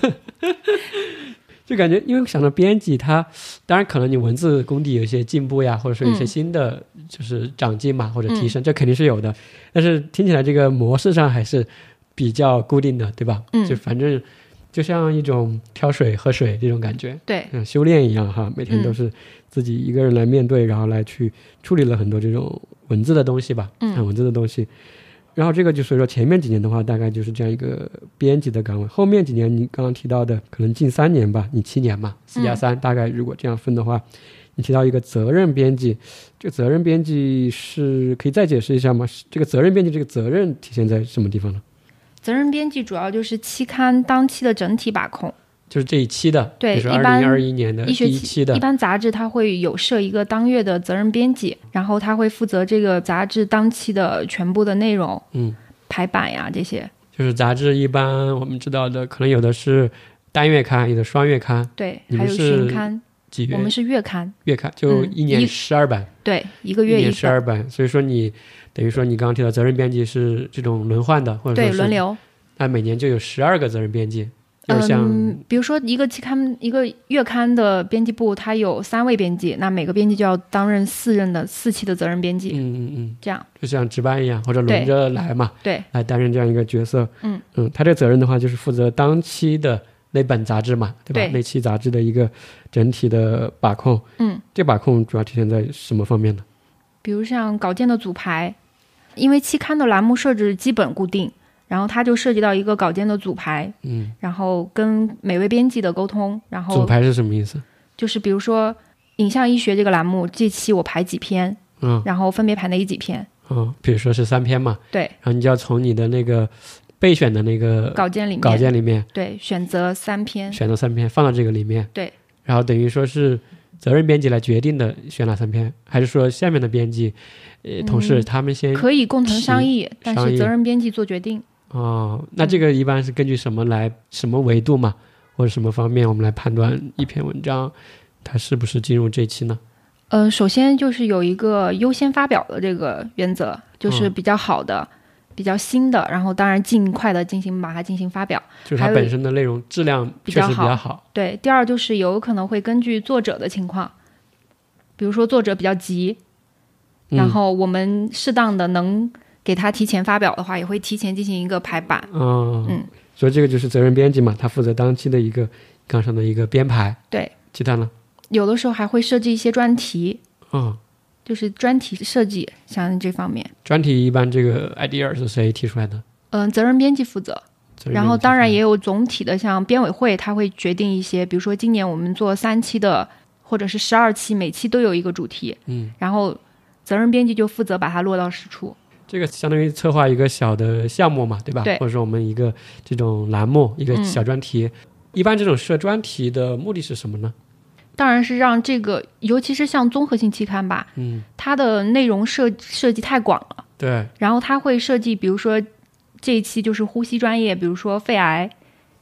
就感觉因为想到编辑他当然可能你文字功底有一些进步呀，或者说有一些新的就是长进嘛，或者提升，这肯定是有的，但是听起来这个模式上还是比较固定的，对吧？就反正就像一种挑水喝水这种感觉， 对， 像修炼一样哈，每天都是自己一个人来面对，然后来去处理了很多这种文字的东西吧，文字的东西。然后这个就所以说前面几年的话大概就是这样一个编辑的岗位，后面几年你刚刚提到的可能近3年吧，你7年嘛，4+3，大概如果这样分的话，你提到一个责任编辑，这个责任编辑是可以再解释一下吗？这个责任编辑这个责任体现在什么地方呢？ 责任编辑主要就是期刊当期的整体把控， 就是这一期的， 对， 就是2021年的第一期的。 一般杂志它会有设一个当月的责任编辑，然后他会负责这个杂志当期的全部的内容，排版呀这些。就是杂志一般我们知道的，可能有的是单月刊，有的双月刊， 对，还有巡刊。 几月？ 我们是月刊， 就一年12版， 对，一个月一年12版。所以说你等于说你刚刚提到责任编辑是这种轮换的，或者说对轮流， 那每年就有12个责任编辑。 比如说一个期刊一个月刊的编辑部它有3位编辑，那每个编辑就要担任4期的责任编辑，这样就像值班一样，或者轮着来嘛， 对， 来担任这样一个角色。他这个责任的话就是负责当期的那本杂志嘛，对吧？那期杂志的一个整体的把控。这把控主要体现在什么方面呢？ 比如像稿件的组排，因为期刊的栏目设置基本固定，然后它就涉及到一个稿件的组排，然后跟每位编辑的沟通。然后组排是什么意思？就是比如说影像医学这个栏目这期我排几篇，然后分别排哪几篇， 比如说是3篇嘛， 对， 然后你就要从你的那个备选的那个稿件里面对选择3篇放到这个里面， 对， 然后等于说是责任编辑来决定的选哪3篇，还是说下面的编辑同事他们先可以共同商议，但是责任编辑做决定。 那这个一般是根据什么维度嘛，或者什么方面我们来判断一篇文章它是不是进入这期呢？ 首先就是有一个优先发表的这个原则，就是比较好的、比较新的，然后当然尽快的把它进行发表， 就是它本身的内容质量确实比较好。 对，第二就是有可能会根据作者的情况，比如说作者比较急，然后我们适当的能给他提前发表的话，也会提前进行一个排版。 所以这个就是责任编辑嘛，他负责当期的一个纲上的一个编排。 对， 其他呢？ 有的时候还会设计一些专题，就是专题设计，像这方面。专题一般这个 idea 是谁提出来的？ 责任编辑负责。然后当然也有总体的，像编委会他会决定一些，比如说今年我们做3期的，或者是12期，每期都有一个主题，然后责任编辑就负责把它落到实处。 这个相当于策划一个小的项目嘛，对吧？ 对， 或者说我们一个这种栏目，一个小专题。一般这种设专题的目的是什么呢？ 当然是让这个，尤其是像综合性期刊吧，它的内容设计太广了。 对。 然后它会设计，比如说这一期就是呼吸专业，比如说肺癌，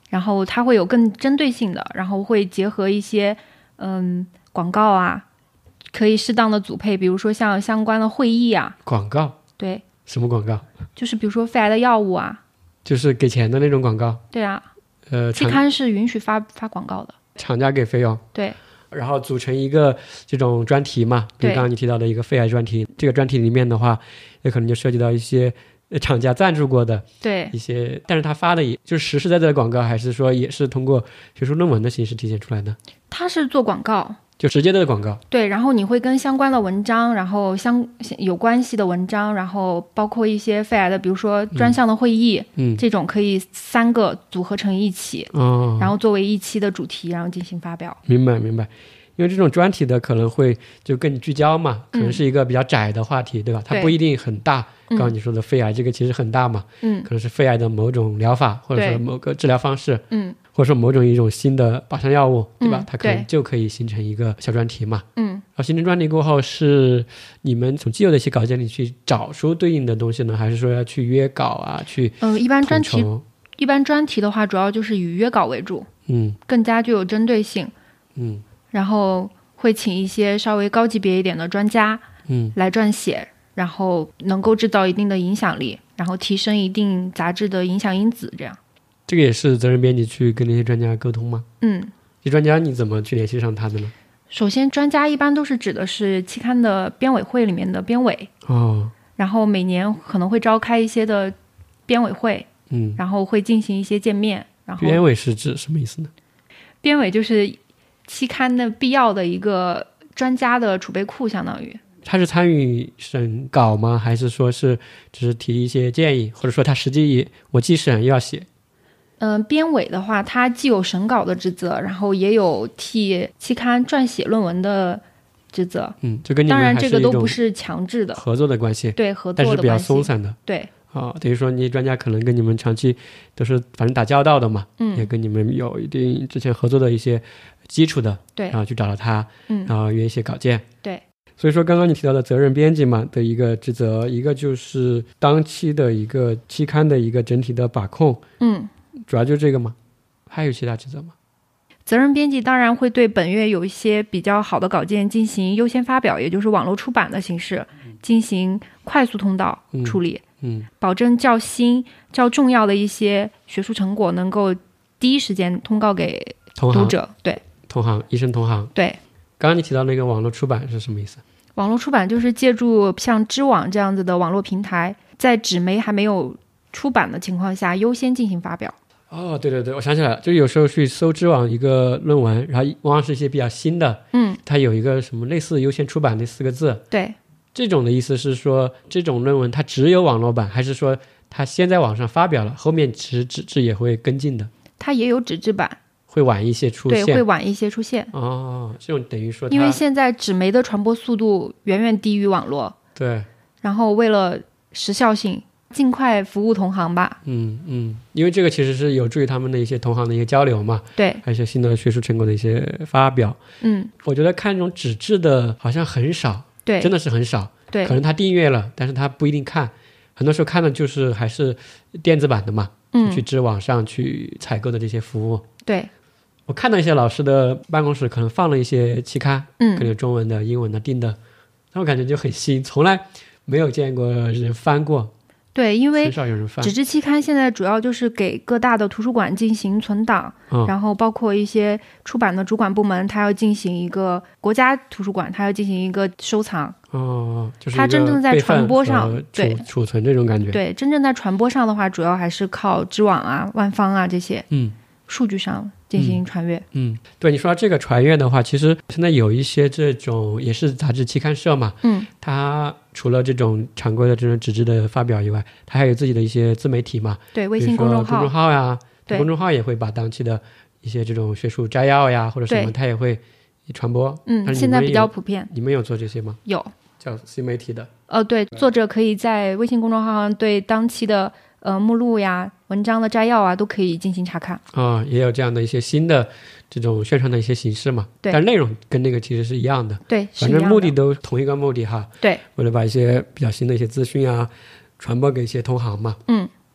然后它会有更针对性的，然后会结合一些广告啊，可以适当的组配，比如说像相关的会议啊。 广告？ 对。 什么广告？ 就是比如说肺癌的药物啊。 就是给钱的那种广告？ 对啊。期刊是允许发广告的， 厂家给费用。 对。 然后组成一个这种专题嘛，比如刚刚你提到的一个肺癌专题，这个专题里面的话，也可能就涉及到一些厂家赞助过的对一些，但是他发的也就是实实在在的广告，还是说也是通过学术论文的形式体现出来的？ 他是做广告， 就直接的广告。 对，然后你会跟相关的文章，然后有关系的文章，然后包括一些肺癌的，比如说专项的会议，这种可以3个组合成一起，然后作为一期的主题，然后进行发表。 明白。因为这种专题的可能会就更聚焦嘛，可能是一个比较窄的话题，对吧？它不一定很大。刚刚你说的肺癌这个其实很大嘛，可能是肺癌的某种疗法，或者说某个治疗方式，或者说某种一种新的靶向药物，对吧？它可能就可以形成一个小专题嘛。然后形成专题过后，是你们从既有的一些稿件里去找出对应的东西呢，还是说要去约稿啊？去一般专题的话，主要就是以约稿为主，更加具有针对性，然后会请一些稍微高级别一点的专家，来撰写，然后能够制造一定的影响力，然后提升一定杂志的影响因子，这样。 这个也是责任编辑去跟那些专家沟通吗？这专家你怎么去联系上他的呢？ 首先，专家一般都是指的是期刊的编委会里面的编委，然后每年可能会召开一些的编委会，然后会进行一些见面。然后编委是指什么意思呢？ 编委就是期刊的必要的一个专家的储备库，相当于。 他是参与审稿吗？还是说是只是提一些建议，或者说他实际我既审又要写？ 编委的话，他既有审稿的职责，然后也有替期刊撰写论文的职责。 就跟你们当然这个都不是强制的， 合作的关系。 对，合作的关系， 但是比较松散的。 对。 等于说你专家可能跟你们长期都是反正打交道的嘛，也跟你们有一定之前合作的一些基础的， 对， 然后去找到他，然后约一些稿件， 对。 所以说刚刚你提到的责任编辑嘛的一个职责，一个就是当期的一个期刊的一个整体的把控，主要就这个吗？还有其他职责吗？ 责任编辑当然会对本月有一些比较好的稿件进行优先发表，也就是网络出版的形式，进行快速通道处理，保证较新较重要的一些学术成果能够第一时间通告给读者。对， 同行，医生同行。 对。 刚刚你提到那个网络出版是什么意思？ 网络出版就是借助像知网这样子的网络平台，在纸媒还没有出版的情况下优先进行发表。 对，我想起来了，就是有时候去搜知网一个论文，然后往往是一些比较新的，它有一个什么类似优先出版那4个字。 对， 这种的意思是说这种论文它只有网络版，还是说它先在网上发表了，后面纸质也会跟进的？ 它也有纸质版， 会晚一些出现。 对，会晚一些出现。 这种等于说因为现在纸媒的传播速度远远低于网络。 对。 然后为了时效性，尽快服务同行吧。 因为这个其实是有助于他们的一些同行的一些交流嘛。 对。 还有一些新的学术成果的一些发表。我觉得看这种纸质的好像很少。 对。 真的是很少。 对。 可能他订阅了，但是他不一定看。很多时候看的就是还是电子版的嘛。去知网上去采购的这些服务。 对。 我看到一些老师的办公室可能放了一些期刊，可能有中文的、英文的订的，但我感觉就很新，从来没有见过人翻过。 对，因为很少有人翻。 纸质期刊现在主要就是给各大的图书馆进行存档，然后包括一些出版的主管部门，它要进行一个国家图书馆，它要进行一个收藏。 就是它真正在传播上，对， 储存这种感觉。 对，真正在传播上的话，主要还是靠知网啊、万方啊这些，数据上进行传阅。 对，你说到这个传阅的话，其实现在有一些这种也是杂志期刊社嘛，它除了这种常规的这种纸质的发表以外，它还有自己的一些自媒体嘛， 对，微信公众号呀，对，公众号也会把当期的一些这种学术摘要呀或者什么，它也会传播。 现在比较普遍。 你们有做这些吗？有，叫新媒体的。 对，作者可以在微信公众号上对当期的目录呀、文章的摘要啊都可以进行查看。 也有这样的一些新的这种宣传的一些形式嘛。对，但内容跟那个其实是一样的。 对， 反正目的都同一个目的哈。 对， 为了把一些比较新的一些资讯啊传播给一些同行嘛。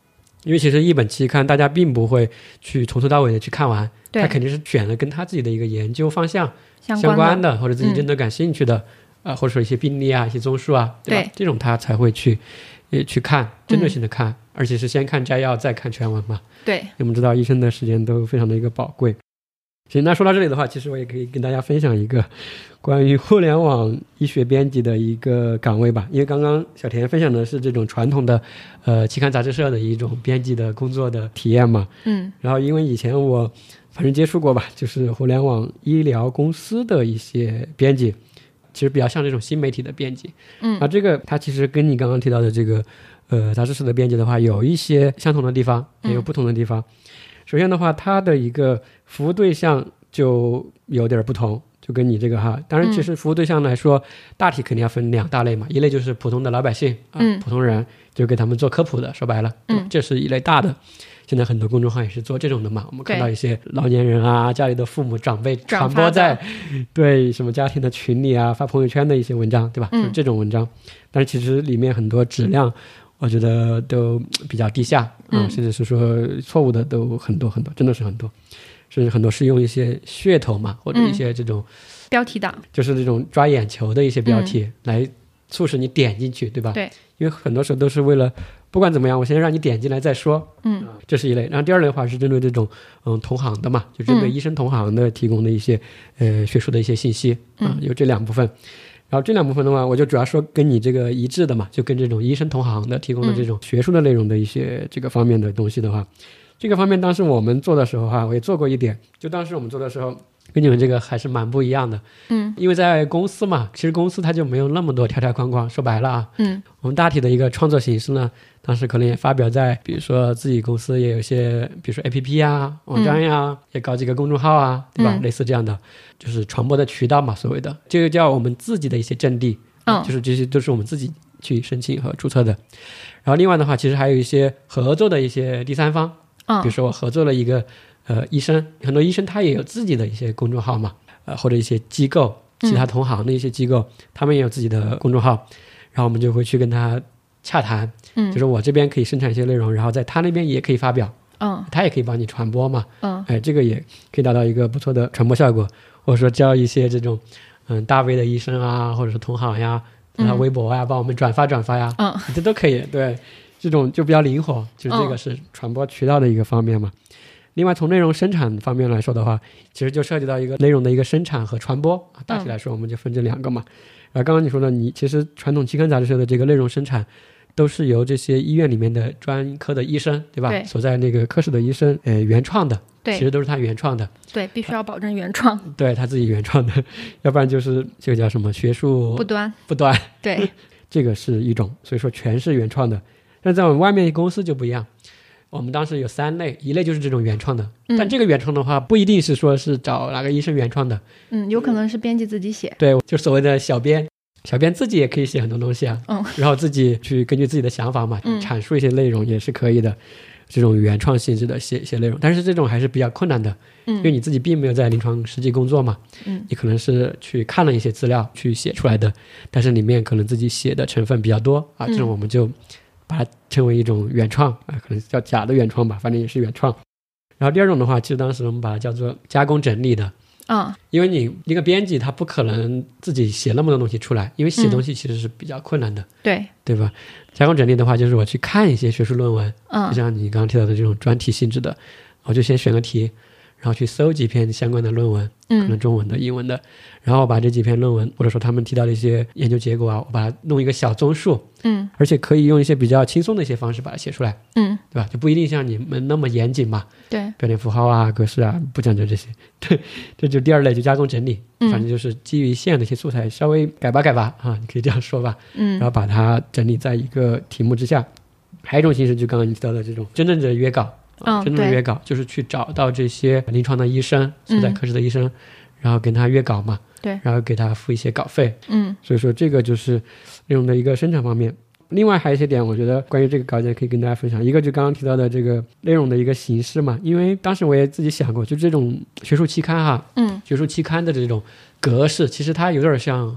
因为其实一本期刊大家并不会去从头到尾的去看完， 对他肯定是选了跟他自己的一个研究方向相关的或者自己真的感兴趣的或者说一些病例啊一些综述啊，对吧？这种他才会去看，针对性的看，而且是先看摘要再看全文嘛。 对， 我们知道医生的时间都非常的一个宝贵。行，那说到这里的话，其实我也可以跟大家分享一个关于互联网医学编辑的一个岗位吧。因为刚刚小田分享的是这种传统的期刊杂志社的一种编辑的工作的体验嘛。然后因为以前我反正接触过吧，就是互联网医疗公司的一些编辑，其实比较像这种新媒体的编辑。啊，这个它其实跟你刚刚提到的这个杂志社的编辑的话，有一些相同的地方，也有不同的地方。首先的话，它的一个服务对象就有点不同，就跟你这个哈，当然其实服务对象来说，大体肯定要分2大类嘛，一类就是普通的老百姓普通人，就给他们做科普的，说白了，这是一类大的。现在很多公众号也是做这种的嘛，我们看到一些老年人啊，家里的父母长辈传播在对什么家庭的群里啊，发朋友圈的一些文章，对吧？就是这种文章，但是其实里面很多质量我觉得都比较低下甚至是说错误的都很多很多，真的是很多，甚至很多是用一些噱头嘛，或者一些这种标题党， 就是这种抓眼球的一些标题来促使你点进去，对吧？ 对， 因为很多时候都是为了不管怎么样我先让你点进来再说，这是一类。然后第二类的话是针对这种同行的嘛，就针对医生同行的提供的一些学术的一些信息有这2部分。然后这2部分的话，我就主要说跟你这个一致的嘛，就跟这种医生同行的提供的这种学术的内容的一些这个方面的东西的话，这个方面当时我们做的时候哈，我也做过一点，就当时我们做的时候跟你们这个还是蛮不一样的。因为在公司嘛，其实公司它就没有那么多条条框框，说白了啊，我们大体的一个创作形式呢，当时可能也发表在比如说自己公司也有一些比如说 APP 啊网站呀也搞几个公众号啊，对吧？类似这样的就是传播的渠道嘛，所谓的这个叫我们自己的一些阵地，就是这些都是我们自己去申请和注册的。然后另外的话其实还有一些合作的一些第三方，比如说我合作了一个医生，很多医生他也有自己的一些公众号嘛，或者一些机构其他同行的一些机构，他们也有自己的公众号，然后我们就会去跟他洽谈，就是我这边可以生产一些内容，然后在他那边也可以发表，他也可以帮你传播嘛，这个也可以达到一个不错的传播效果。或者说教一些这种大 V 的医生啊，或者是同行呀，微博啊帮我们转发呀，这都可以。对，这种就比较灵活，就是这个是传播渠道的一个方面嘛。另外从内容生产方面来说的话，其实就涉及到一个内容的一个生产和传播，大体来说我们就分这2个嘛。然后刚刚你说的，你其实传统期刊杂志社的这个内容生产都是由这些医院里面的专科的医生，对吧？对，所在那个科室的医生原创的，对，其实都是他原创的， 对，必须要保证原创， 对，他自己原创的，要不然就是这个叫什么学术不端， 对这个是一种，所以说全是原创的。但在我们外面公司就不一样，我们当时有3类，一类就是这种原创的，但这个原创的话不一定是说是找哪个医生原创的， 有可能是编辑自己写， 对，就所谓的小编自己也可以写很多东西啊，然后自己去根据自己的想法嘛，阐述一些内容也是可以的，这种原创性质的写内容，但是这种还是比较困难的，因为你自己并没有在临床实际工作嘛，你可能是去看了一些资料去写出来的，但是里面可能自己写的成分比较多啊，这种我们就把它称为一种原创啊，可能叫假的原创吧，反正也是原创。然后第二种的话，其实当时我们把它叫做加工整理的。因为你一个编辑他不可能自己写那么多东西出来，因为写东西其实是比较困难的，对吧？加工整理的话就是我去看一些学术论文，就像你刚刚提到的这种专题性质的，我就先选个题，然后去搜几篇相关的论文，可能中文的英文的，然后把这几篇论文或者说他们提到的一些研究结果啊，我把它弄一个小综述，而且可以用一些比较轻松的一些方式把它写出来，对吧？就不一定像你们那么严谨嘛，对，标点符号啊格式啊不讲究这些，对，这就第二类就加工整理，反正就是基于现有的一些素材稍微改吧啊，你可以这样说吧，然后把它整理在一个题目之下。还有一种形式就刚刚你提到的这种真正的约稿，真正的约稿就是去找到这些临床的医生，所在科室的医生，然后跟他约稿嘛，对，然后给他付一些稿费，所以说这个就是内容的一个生产方面。另外还有一些点我觉得关于这个稿件可以跟大家分享，一个就刚刚提到的这个内容的一个形式嘛，因为当时我也自己想过，就这种学术期刊哈，学术期刊的这种格式其实它有点像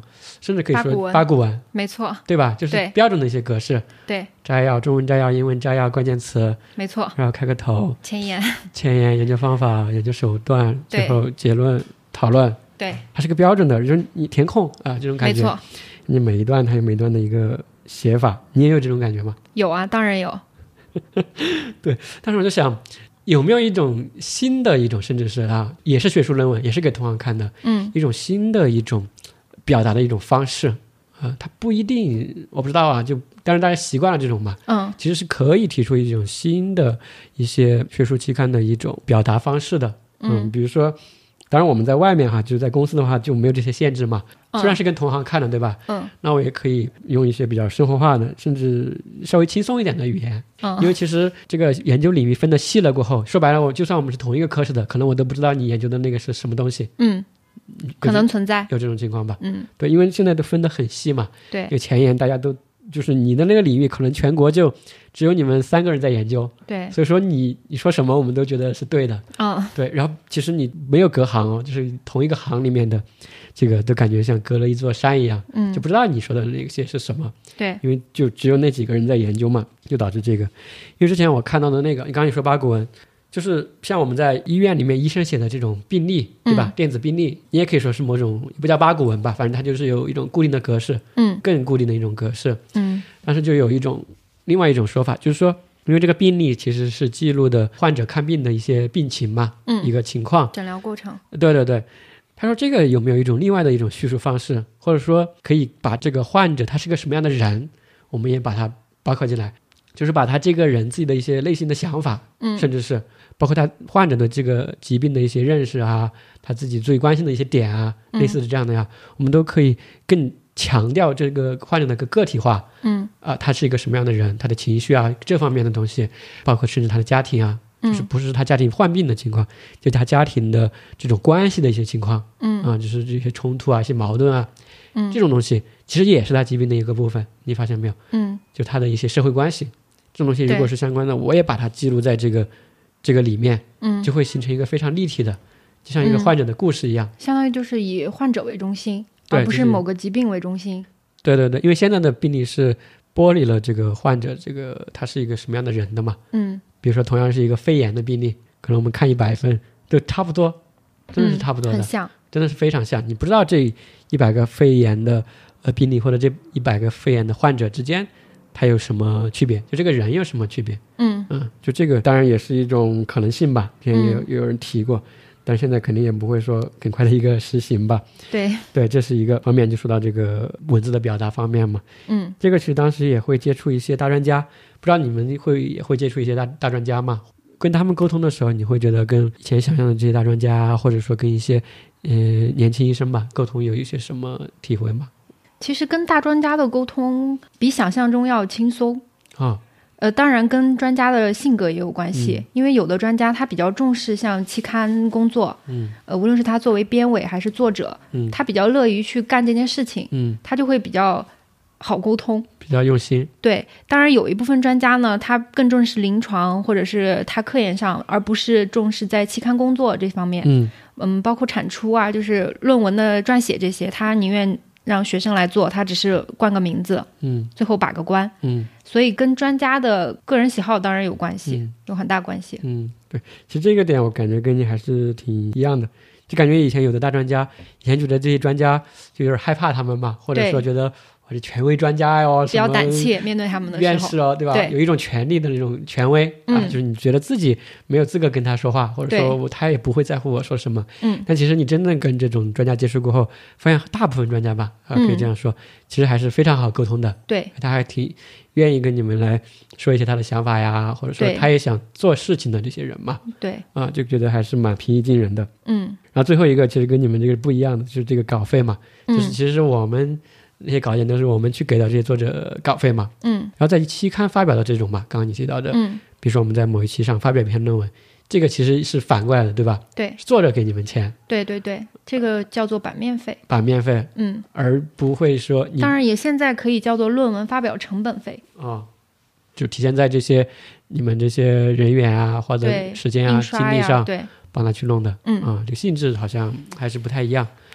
甚至可以说八股文， 没错， 对吧？就是标准的一些格式， 对， 摘要、中文摘要、英文摘要、关键词， 没错， 然后开个头， 前言、 研究方法、研究手段，最后结论、讨论， 对， 它是个标准的，就是你填空啊，这种感觉， 没错， 你每一段它有每一段的一个写法，你也有这种感觉吗？ 有啊，当然有。 对，但是我就想，有没有一种新的一种，甚至是也是学术论文，也是给同行看的，一种新的一种表达的一种方式它不一定，我不知道啊，就但是大家习惯了这种嘛，其实是可以提出一种新的一些学术期刊的一种表达方式的，比如说。当然我们在外面就是在公司的话就没有这些限制嘛，虽然是跟同行看的，对吧？那我也可以用一些比较生活化的，甚至稍微轻松一点的语言，因为其实这个研究领域分得细了过后，说白了，就算我们是同一个科室的，可能我都不知道你研究的那个是什么东西， 可能存在有这种情况吧，对，因为现在都分得很细嘛， 对， 有前沿，大家都就是你的那个领域，可能全国就只有你们3个人在研究， 对， 所以说你说什么我们都觉得是对的，对，然后其实你没有隔行就是同一个行里面的这个都感觉像隔了一座山一样，就不知道你说的那些是什么， 对， 因为就只有那几个人在研究嘛，就导致这个。因为之前我看到的那个，你刚才说八股文，就是像我们在医院里面医生写的这种病历，对吧？电子病历，你也可以说是某种不叫八股文吧，反正它就是有一种固定的格式，更固定的一种格式，但是就有另外一种说法，就是说，因为这个病历其实是记录的患者看病的一些病情嘛，一个情况， 诊疗过程， 对对对。他说这个有没有一种另外的一种叙述方式，或者说可以把这个患者他是个什么样的人，我们也把它包括进来，就是把他这个人自己的一些内心的想法，甚至是包括他患者的这个疾病的一些认识他自己最关心的一些点类似的这样的我们都可以更强调这个患者的个体化，他是一个什么样的人，他的情绪这方面的东西，包括甚至他的家庭就是不是他家庭患病的情况，就他家庭的这种关系的一些情况，就是这些冲突一些矛盾这种东西其实也是他疾病的一个部分，你发现没有？就他的一些社会关系，这种东西如果是相关的，我也把它记录在这个里面，就会形成一个非常立体的，就像一个患者的故事一样， 相当于就是以患者为中心，而不是某个疾病为中心。 对对对，因为现在的病例是剥离了这个患者他是一个什么样的人的嘛，比如说同样是一个肺炎的病例，可能我们看100份都差不多，真的是差不多的， 很像， 真的是非常像。你不知道这100个肺炎的病例或者这100个肺炎的患者之间它有什么区别，就这个人有什么区别，就这个当然也是一种可能性吧，之前也有人提过，但现在肯定也不会说很快的一个实行吧。对，这是一个方面，就说到这个文字的表达方面嘛。这个其实当时也会接触一些大专家，不知道你们也会接触一些大专家吗？跟他们沟通的时候，你会觉得跟以前想象的这些大专家，或者说跟一些年轻医生吧沟通有一些什么体会吗？ 其实跟大专家的沟通比想象中要轻松当然跟专家的性格也有关系，因为有的专家他比较重视像期刊工作，无论是他作为编委还是作者，他比较乐于去干这件事情，他就会比较好沟通， 比较用心。 对，当然有一部分专家呢，他更重视临床或者是他科研上，而不是重视在期刊工作这方面。包括产出就是论文的撰写这些，他宁愿让学生来做，他只是冠个名字，最后把个关，所以跟专家的个人喜好当然有关系，有很大关系。 对，其实这个点我感觉跟你还是挺一样的，就感觉以前有的大专家，以前觉得这些专家就有点害怕他们嘛，或者说觉得我是权威专家比较胆怯面对他们的时候， 院士对吧？对，有一种权力的那种权威就是你觉得自己没有资格跟他说话，或者说他也不会在乎我说什么。但其实你真正跟这种专家接触过后，发现大部分专家吧可以这样说，其实还是非常好沟通的。 对， 他还挺愿意跟你们来说一些他的想法呀，或者说他也想做事情的这些人嘛。 对就觉得还是蛮平易近人的。然后最后一个其实跟你们这个不一样的就是这个稿费嘛，就是其实我们那些稿件都是我们去给到这些作者稿费嘛，然后在期刊发表的这种嘛，刚刚你提到的，比如说我们在某一期上发表一篇论文，这个其实是反过来的，对吧？ 对， 是作者给你们钱。 对对对，这个叫做版面费。 版面费，而不会说当然也现在可以叫做论文发表成本费。 就体现在这些你们这些人员或者时间精力上， 对， 帮他去弄的。这个性质好像还是不太一样。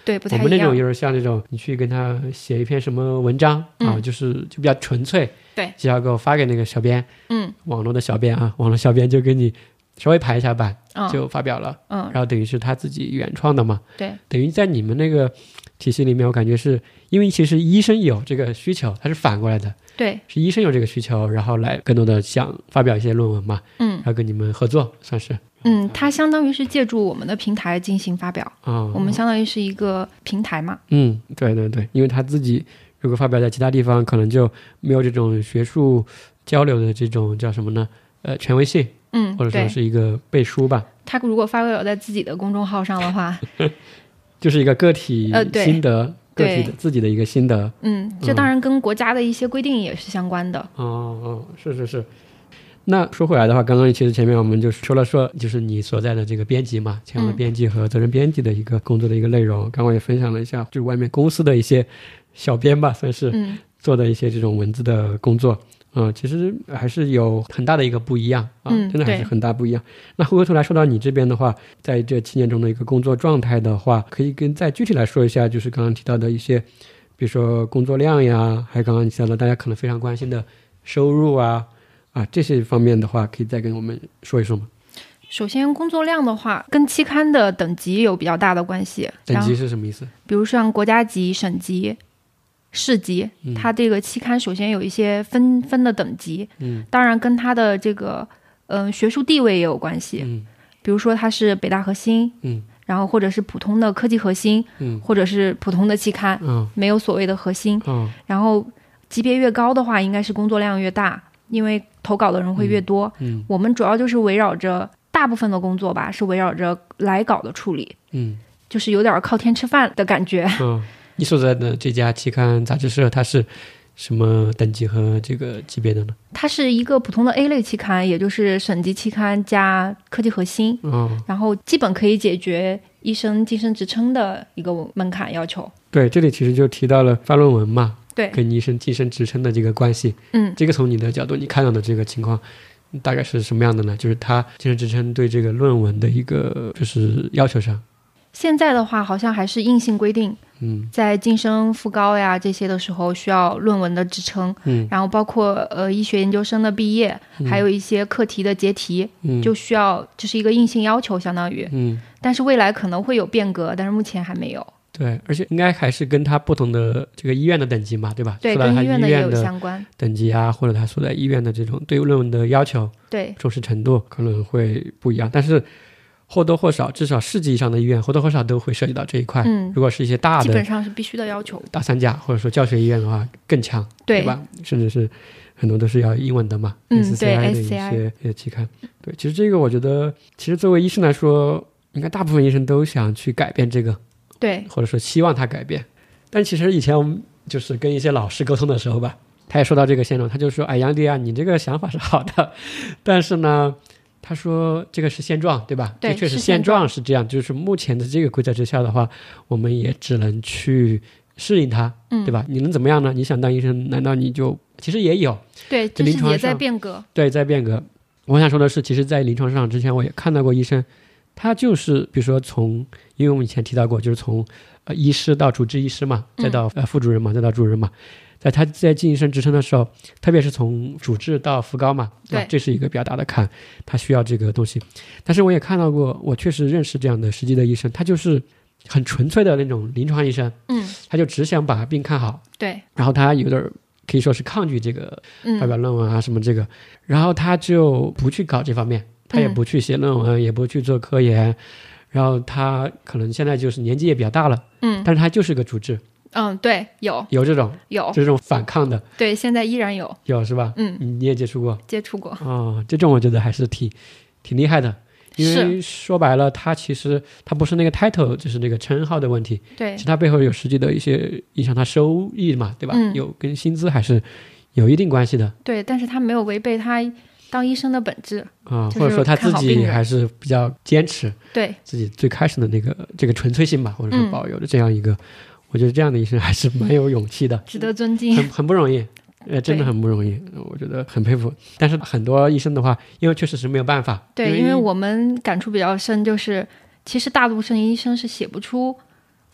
对，不太一样。 我们那种就是像这种你去跟他写一篇什么文章就比较纯粹， 对， 只要给我发给那个小编，网络的小编啊，网络小编就给你稍微排一下版，就发表了，然后等于是他自己原创的嘛， 对， 等于在你们那个体系里面，我感觉是因为其实医生有这个需求，他是反过来的， 对， 是医生有这个需求，然后来更多的想发表一些论文嘛，然后跟你们合作算是。 它相当于是借助我们的平台进行发表，我们相当于是一个平台嘛。 对对对，因为他自己如果发表在其他地方，可能就没有这种学术交流的这种叫什么呢？权威性，或者说是一个背书吧。 他如果发表在自己的公众号上的话， 就是一个个体心得，个体的自己的一个心得。 这当然跟国家的一些规定也是相关的。 是。那说回来的话，刚刚其实前面我们就说了就是你所在的这个编辑嘛，前的编辑和责任编辑的一个工作的一个内容，刚刚也分享了一下，就是外面公司的一些小编吧，算是做的一些这种文字的工作。其实还是有很大的一个不一样真的还是很大不一样。那回过头来说到你这边的话，在这7年中的一个工作状态的话，可以再具体来说一下，就是刚刚提到的一些，比如说工作量呀，还有刚刚你提到的大家可能非常关心的收入这些方面的话，可以再跟我们说一说吗？ 首先工作量的话跟期刊的等级有比较大的关系。 等级是什么意思？ 比如像国家级、省级、市级，它这个期刊首先有一些分的等级，当然跟它的这个学术地位也有关系。比如说它是北大核心，然后或者是普通的科技核心，或者是普通的期刊，没有所谓的核心。然后级别越高的话，应该是工作量越大，因为投稿的人会越多。我们主要就是围绕着大部分的工作吧，是围绕着来稿的处理，就是有点靠天吃饭的感觉。 你所在的这家期刊杂志社，它是什么等级和这个级别的呢？ 它是一个普通的 A 类期刊，也就是省级期刊加科技核心，然后基本可以解决医生晋升职称的一个门槛要求。 对，这里其实就提到了发论文嘛， 对， 跟医生晋升职称的这个关系。这个从你的角度你看到的这个情况大概是什么样的呢？就是他晋升职称对这个论文的一个就是要求上。 现在的话好像还是硬性规定，在晋升副高呀这些的时候需要论文的职称，然后包括医学研究生的毕业，还有一些课题的结题，就需要，这是一个硬性要求相当于，但是未来可能会有变革，但是目前还没有。 对，而且应该还是跟他不同的这个医院的等级嘛，对吧？ 对，跟医院的也有相关等级啊，或者他所在医院的这种对论文的要求， 对， 重视程度可能会不一样，但是或多或少，至少市级以上的医院或多或少都会涉及到这一块。如果是一些大的， 基本上是必须的要求。 大三甲或者说教学医院的话更强，对吧？甚至是很多都是要英文的嘛，SCI 的一些期刊。对，其实这个我觉得，其实作为医生来说，应该大部分医生都想去改变这个，对，或者说希望他改变。但其实以前我们就是跟一些老师沟通的时候吧，他也说到这个现状，他就说：“哎，杨迪啊，你这个想法是好的，但是呢。”他说这个是现状，对吧？ 对， 确实现状是这样，就是目前的这个规则之下的话，我们也只能去适应它，对吧？你能怎么样呢？你想当医生，难道你就其实也有？ 对，就是也在变革。 对，在变革。我想说的是，其实在临床上之前我也看到过医生，他就是比如说因为我们以前提到过，就是从医师到主治医师嘛，再到副主任嘛，再到主任嘛。在他在晋升职称的时候，特别是从主治到副高嘛，对，这是一个比较大的坎，他需要这个东西。但是我也看到过，我确实认识这样的实际的医生，他就是很纯粹的那种临床医生，他就只想把病看好，对，然后他有点可以说是抗拒这个发表论文啊什么这个，然后他就不去搞这方面，他也不去写论文，也不去做科研，然后他可能现在就是年纪也比较大了，但是他就是个主治。 对，有这种这种反抗的， 对，现在依然有是吧？你也接触过这种我觉得还是挺厉害的，因为说白了，他其实他不是那个 title， 就是那个称号的问题，对，其实他背后有实际的一些影响他收益嘛，对吧？有跟薪资还是有一定关系的， 对，但是他没有违背他当医生的本质或者说他自己还是比较坚持对自己最开始的这个纯粹性吧，或者说保有的这样一个。我觉得这样的医生还是蛮有勇气的， 值得尊敬， 很不容易，真的很不容易，我觉得很佩服。但是很多医生的话，因为确实是没有办法， 对，因为我们感触比较深，就是其实大部分医生是写不出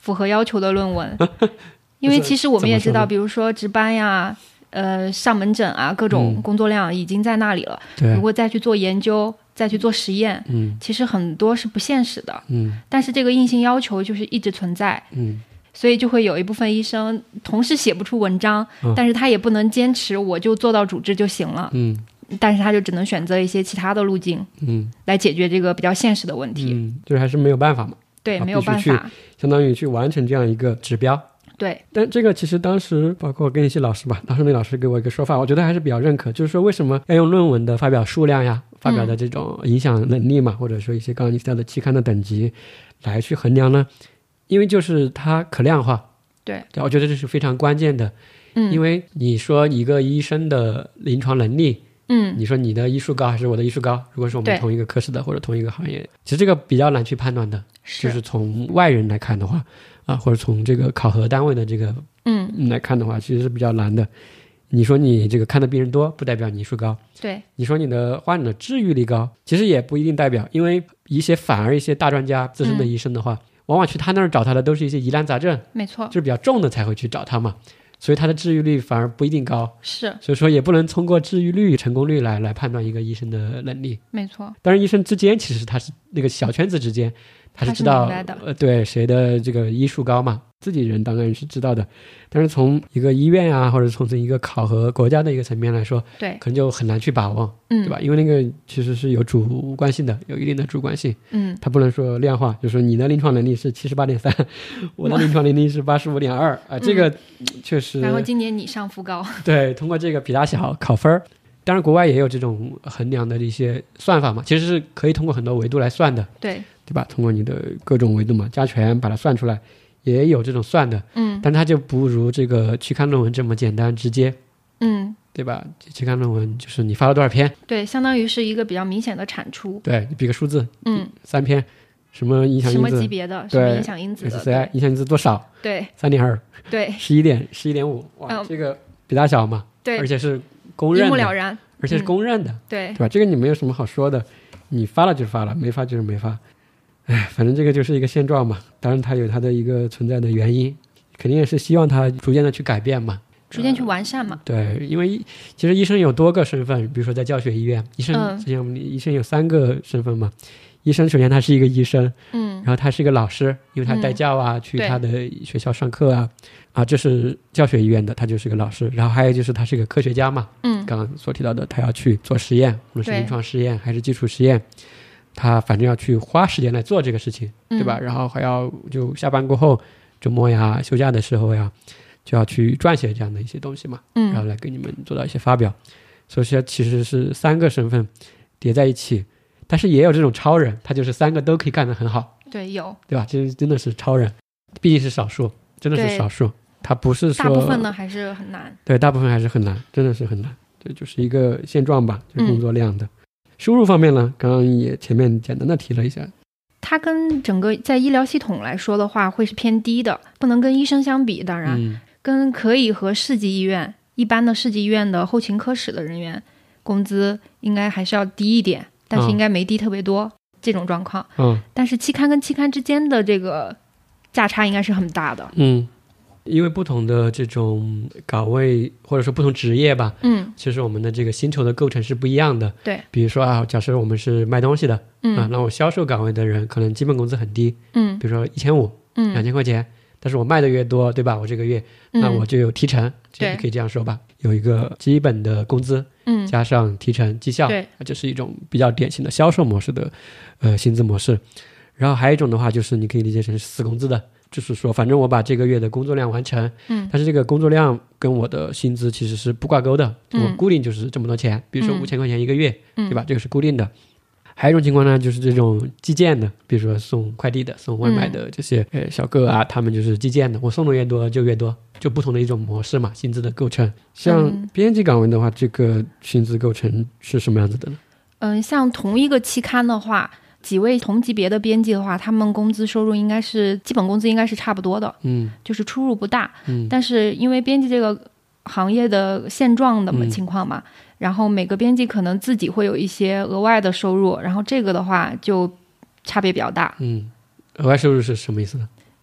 符合要求的论文。因为其实我们也知道，比如说值班呀，上门诊啊，各种工作量已经在那里了。如果再去做研究，再去做实验，其实很多是不现实的。但是这个硬性要求就是一直存在。所以就会有一部分医生同时写不出文章，但是他也不能坚持我就做到主治就行了。但是他就只能选择一些其他的路径，来解决这个比较现实的问题。 就是还是没有办法嘛。 对，没有办法， 相当于去完成这样一个指标。 对， 但这个其实当时包括跟一些老师吧，当时那老师给我一个说法，我觉得还是比较认可，就是说为什么要用论文的发表数量呀，发表的这种影响能力嘛，或者说一些刚刚你提到的期刊的等级来去衡量呢？因为就是它可量化。 对， 我觉得这是非常关键的。因为你说一个医生的临床能力，你说你的医术高还是我的医术高，如果是我们同一个科室的或者同一个行业，其实这个比较难去判断的。就是从外人来看的话或者从这个考核单位的这个来看的话，其实是比较难的。你说你这个看的病人多，不代表你医术高。 对， 你说你的患者治愈率高，其实也不一定代表，因为反而一些大专家资深的医生的话，往往去他那儿找他的都是一些疑难杂症， 没错， 就是比较重的才会去找他嘛，所以他的治愈率反而不一定高。 是， 所以说也不能通过治愈率、成功率来判断一个医生的能力。 没错， 当然医生之间其实他是那个小圈子之间，他是知道对谁的这个医术高嘛，自己人当然是知道的。但是从一个医院啊，或者从一个考核国家的一个层面来说，对，可能就很难去把握，对吧？因为那个其实是有主观性的，有一定的主观性，他不能说量化，就是说你的临床能力是78.3，我的临床能力是85.2啊，这个确实。 然后今年你上副高， 对，通过这个比大小考分。当然国外也有这种衡量的一些算法嘛，其实是可以通过很多维度来算的，对吧？通过你的各种维度嘛，加权把它算出来，也有这种算的，但它就不如这个期刊论文这么简单直接，对吧？期刊论文就是你发了多少篇， 对，相当于是一个比较明显的产出， 对，你比个数字，3篇，什么影响因子， 什么级别的，什么影响因子的 SCI 影响因子多少， 对 ，3.2， 对 ，11.5，哇，这个比大小嘛，对，而且是公认的， 一目了然， 而且是公认的， 对吧？这个你没有什么好说的，你发了就是发了，没发就是没发。反正这个就是一个现状嘛，当然它有它的一个存在的原因，肯定也是希望它逐渐的去改变嘛， 逐渐去完善嘛。 对，因为其实医生有多个身份，比如说在教学医院，医生之前我们医生有3个身份嘛。医生首先他是一个医生，然后他是一个老师，因为他带教啊，去他的学校上课啊，这是教学医院的，他就是个老师。然后还有就是他是一个科学家嘛，刚刚所提到的，他要去做实验，无论是临床实验还是基础实验，他反正要去花时间来做这个事情，对吧？然后还要就下班过后，周末呀、休假的时候呀，就要去撰写这样的一些东西嘛，然后来给你们做到一些发表。所以说其实是3个身份叠在一起。但是也有这种超人，他就是3个都可以干得很好， 对，有， 对吧？这真的是超人，毕竟是少数，真的是少数，他不是说大部分呢还是很难， 对，大部分还是很难，真的是很难，这就是一个现状吧，就是工作量的。收入方面呢，刚刚也前面简单的提了一下， 它跟整个在医疗系统来说的话会是偏低的，不能跟医生相比，当然，跟可以和市级医院一般的市级医院的后勤科室的人员工资应该还是要低一点，但是应该没低特别多，这种状况。但是期刊跟期刊之间的这个价差应该是很大的。 因为不同的这种岗位或者说不同职业吧，其实我们的这个薪酬的构成是不一样的。 对， 比如说假设我们是卖东西的，那我销售岗位的人可能基本工资很低，比如说1500、2000块钱。但是我卖的越多，对吧？我这个月，那我就有提成，就可以这样说吧，有一个基本的工资，加上提成绩效，这是一种比较典型的销售模式的薪资模式。然后还有一种的话，就是你可以理解成死工资的，就是说反正我把这个月的工作量完成，但是这个工作量跟我的薪资其实是不挂钩的，我固定就是这么多钱，比如说5000块钱一个月，对吧？这个是固定的。还有一种情况呢，就是这种计件的，比如说送快递的、送外卖的这些小哥啊，他们就是计件的，我送的越多就越多，就不同的一种模式嘛，薪资的构成。像编辑岗位的话，这个薪资构成是什么样子的呢？ 像同一个期刊的话，几位同级别的编辑的话，他们工资收入应该是基本工资应该是差不多的，就是出入不大。但是因为编辑这个行业的现状的情况嘛，然后每个编辑可能自己会有一些额外的收入，然后这个的话就差别比较大。 额外收入是什么意思呢？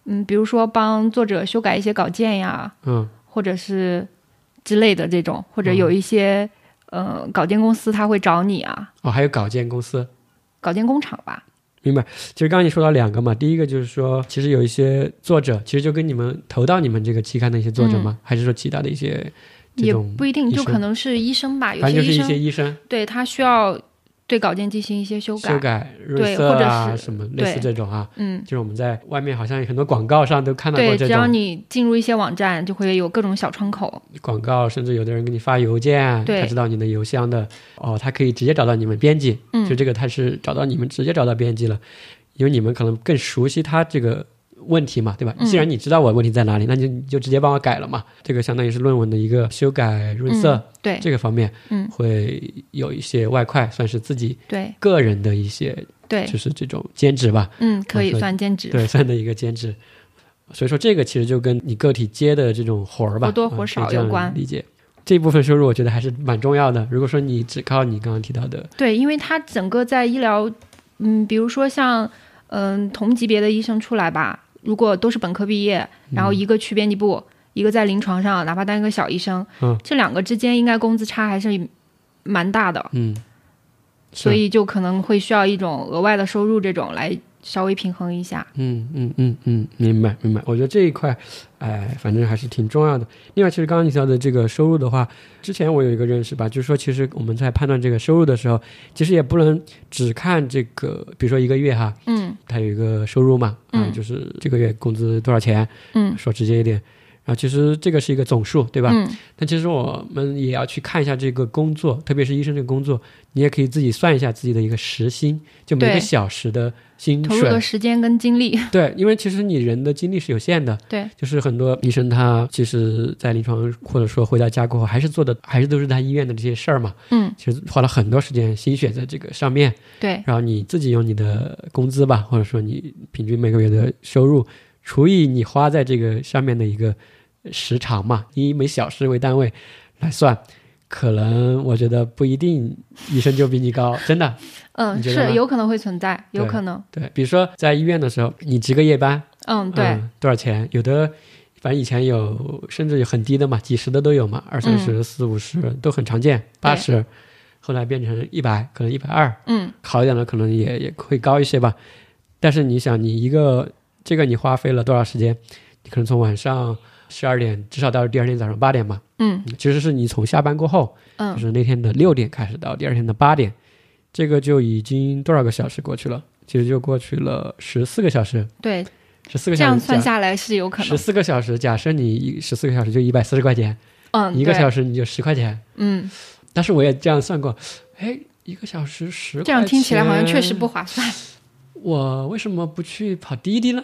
比如说帮作者修改一些稿件呀，或者是之类的这种，或者有一些稿件公司他会找你啊。 还有稿件公司， 稿件工厂吧。 明白。其实刚刚你说到2个嘛，第一个就是说，其实有一些作者，其实就跟你们投到你们这个期刊的一些作者吗？还是说其他的一些这种也不一定，就可能是医生吧。 反正就是一些医生， 对，他需要对稿件进行一些修改、 润色啊什么类似这种啊。就是我们在外面好像很多广告上都看到过这种。 对，只要你进入一些网站，就会有各种小窗口广告，甚至有的人给你发邮件，他知道你的邮箱的，他可以直接找到你们编辑。就这个他是找到你们，直接找到编辑了，因为你们可能更熟悉他这个问题嘛，对吧？既然你知道我问题在哪里，那你就直接帮我改了嘛。这个相当于是论文的一个修改润色， 对这个方面会有一些外快，算是自己个人的一些， 对， 就是这种兼职吧。 可以算兼职， 对，算的一个兼职。所以说这个其实就跟你个体接的这种活儿吧， 或多或少有关。 理解这部分收入，我觉得还是蛮重要的。如果说你只靠你刚刚提到的， 对，因为它整个在医疗，比如说像同级别的医生出来吧，如果都是本科毕业，然后一个去编辑部，一个在临床上，哪怕当一个小医生，这2个之间应该工资差还是蛮大的。所以就可能会需要一种额外的收入，这种来稍微平衡一下。 明白。我觉得这一块，反正还是挺重要的。另外，其实刚刚你提到的这个收入的话，之前我有一个认识吧，就是说，其实我们在判断这个收入的时候，其实也不能只看这个，比如说一个月哈，它有一个收入嘛，就是这个月工资多少钱，说直接一点。然后其实这个是一个总数，对吧？但其实我们也要去看一下这个工作，特别是医生这个工作，你也可以自己算一下自己的一个时薪，就每个小时的薪水， 投入的时间跟精力。 对，因为其实你人的精力是有限的。 对， 就是很多医生他其实在临床或者说回到家过后，还是都是他医院的这些事儿嘛。其实花了很多时间心血在这个上面。 对， 然后你自己用你的工资吧，或者说你平均每个月的收入除以你花在这个上面的一个时长嘛，以每小时为单位来算，可能我觉得不一定医生就比你高，真的。 是有可能会存在，有可能。 对，比如说在医院的时候，你值个夜班， 对， 多少钱？有的反正以前有，甚至有很低的嘛，几十的都有嘛，20、30、40、50都很常见，80，后来变成100，可能120，好一点的可能也会高一些吧。但是你想，你这个你花费了多少时间？你可能从晚上12点至少到第二天早上8点嘛，其实是你从下班过后，就是那天的6点开始到第二天的8点，这个就已经多少个小时过去了？其实就过去了14个小时。 对 ，14个小时， 这样算下来是有可能。 14个小时，假设你14个小时就140块钱，一个小时你就10块钱，但是我也这样算过，一个小时10块钱， 这样听起来好像确实不划算。 我为什么不去跑滴滴呢？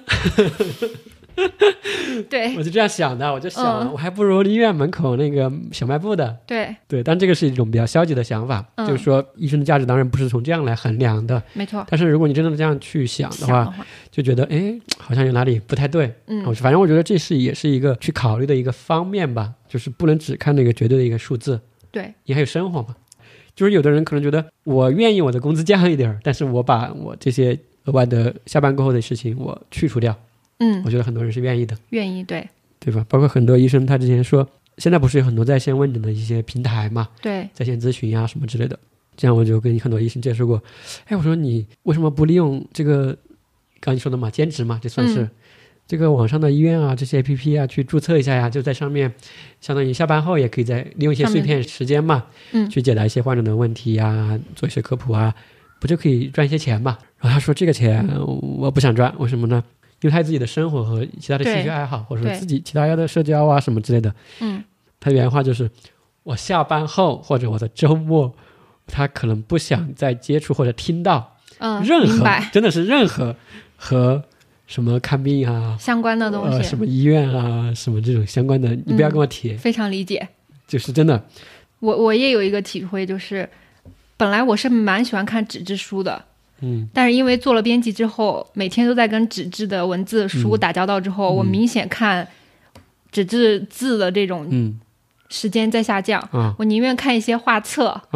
对， 我就这样想的，我就想，我还不如医院门口那个小卖部的。对，但这个是一种比较消极的想法，就是说医生的价值当然不是从这样来衡量的， 没错。 但是如果你真的这样去想的话，就觉得好像有哪里不太对。反正我觉得这也是一个去考虑的一个方面吧，就是不能只看那个绝对的一个数字。 对， 你还有生活嘛。就是有的人可能觉得我愿意我的工资降一点，但是我把我这些额外的下班过后的事情我去除掉。我觉得很多人是愿意的，对吧？包括很多医生他之前说，现在不是有很多在线问诊的一些平台嘛， 对， 在线咨询呀什么之类的。这样我就跟很多医生接触过，我说你为什么不利用这个刚才你说的嘛，兼职嘛，这算是这个网上的医院啊，这些 APP 啊，去注册一下呀，就在上面，相当于下班后也可以再利用一些碎片时间嘛，去解答一些患者的问题呀，做一些科普啊，不就可以赚一些钱嘛？然后他说这个钱我不想赚，为什么呢？因为他有自己的生活和其他的兴趣爱好，或者说自己其他的社交啊什么之类的。他原话就是我下班后或者我的周末，他可能不想再接触或者听到任何真的是任何和什么看病啊相关的东西， 什么医院啊什么这种相关的，你不要跟我提。 非常理解， 就是真的。 我也有一个体会，就是本来我是蛮喜欢看纸质书的。但是因为做了编辑之后，每天都在跟纸质的文字书打交道之后，我明显看纸质字的这种时间在下降。我宁愿看一些画册，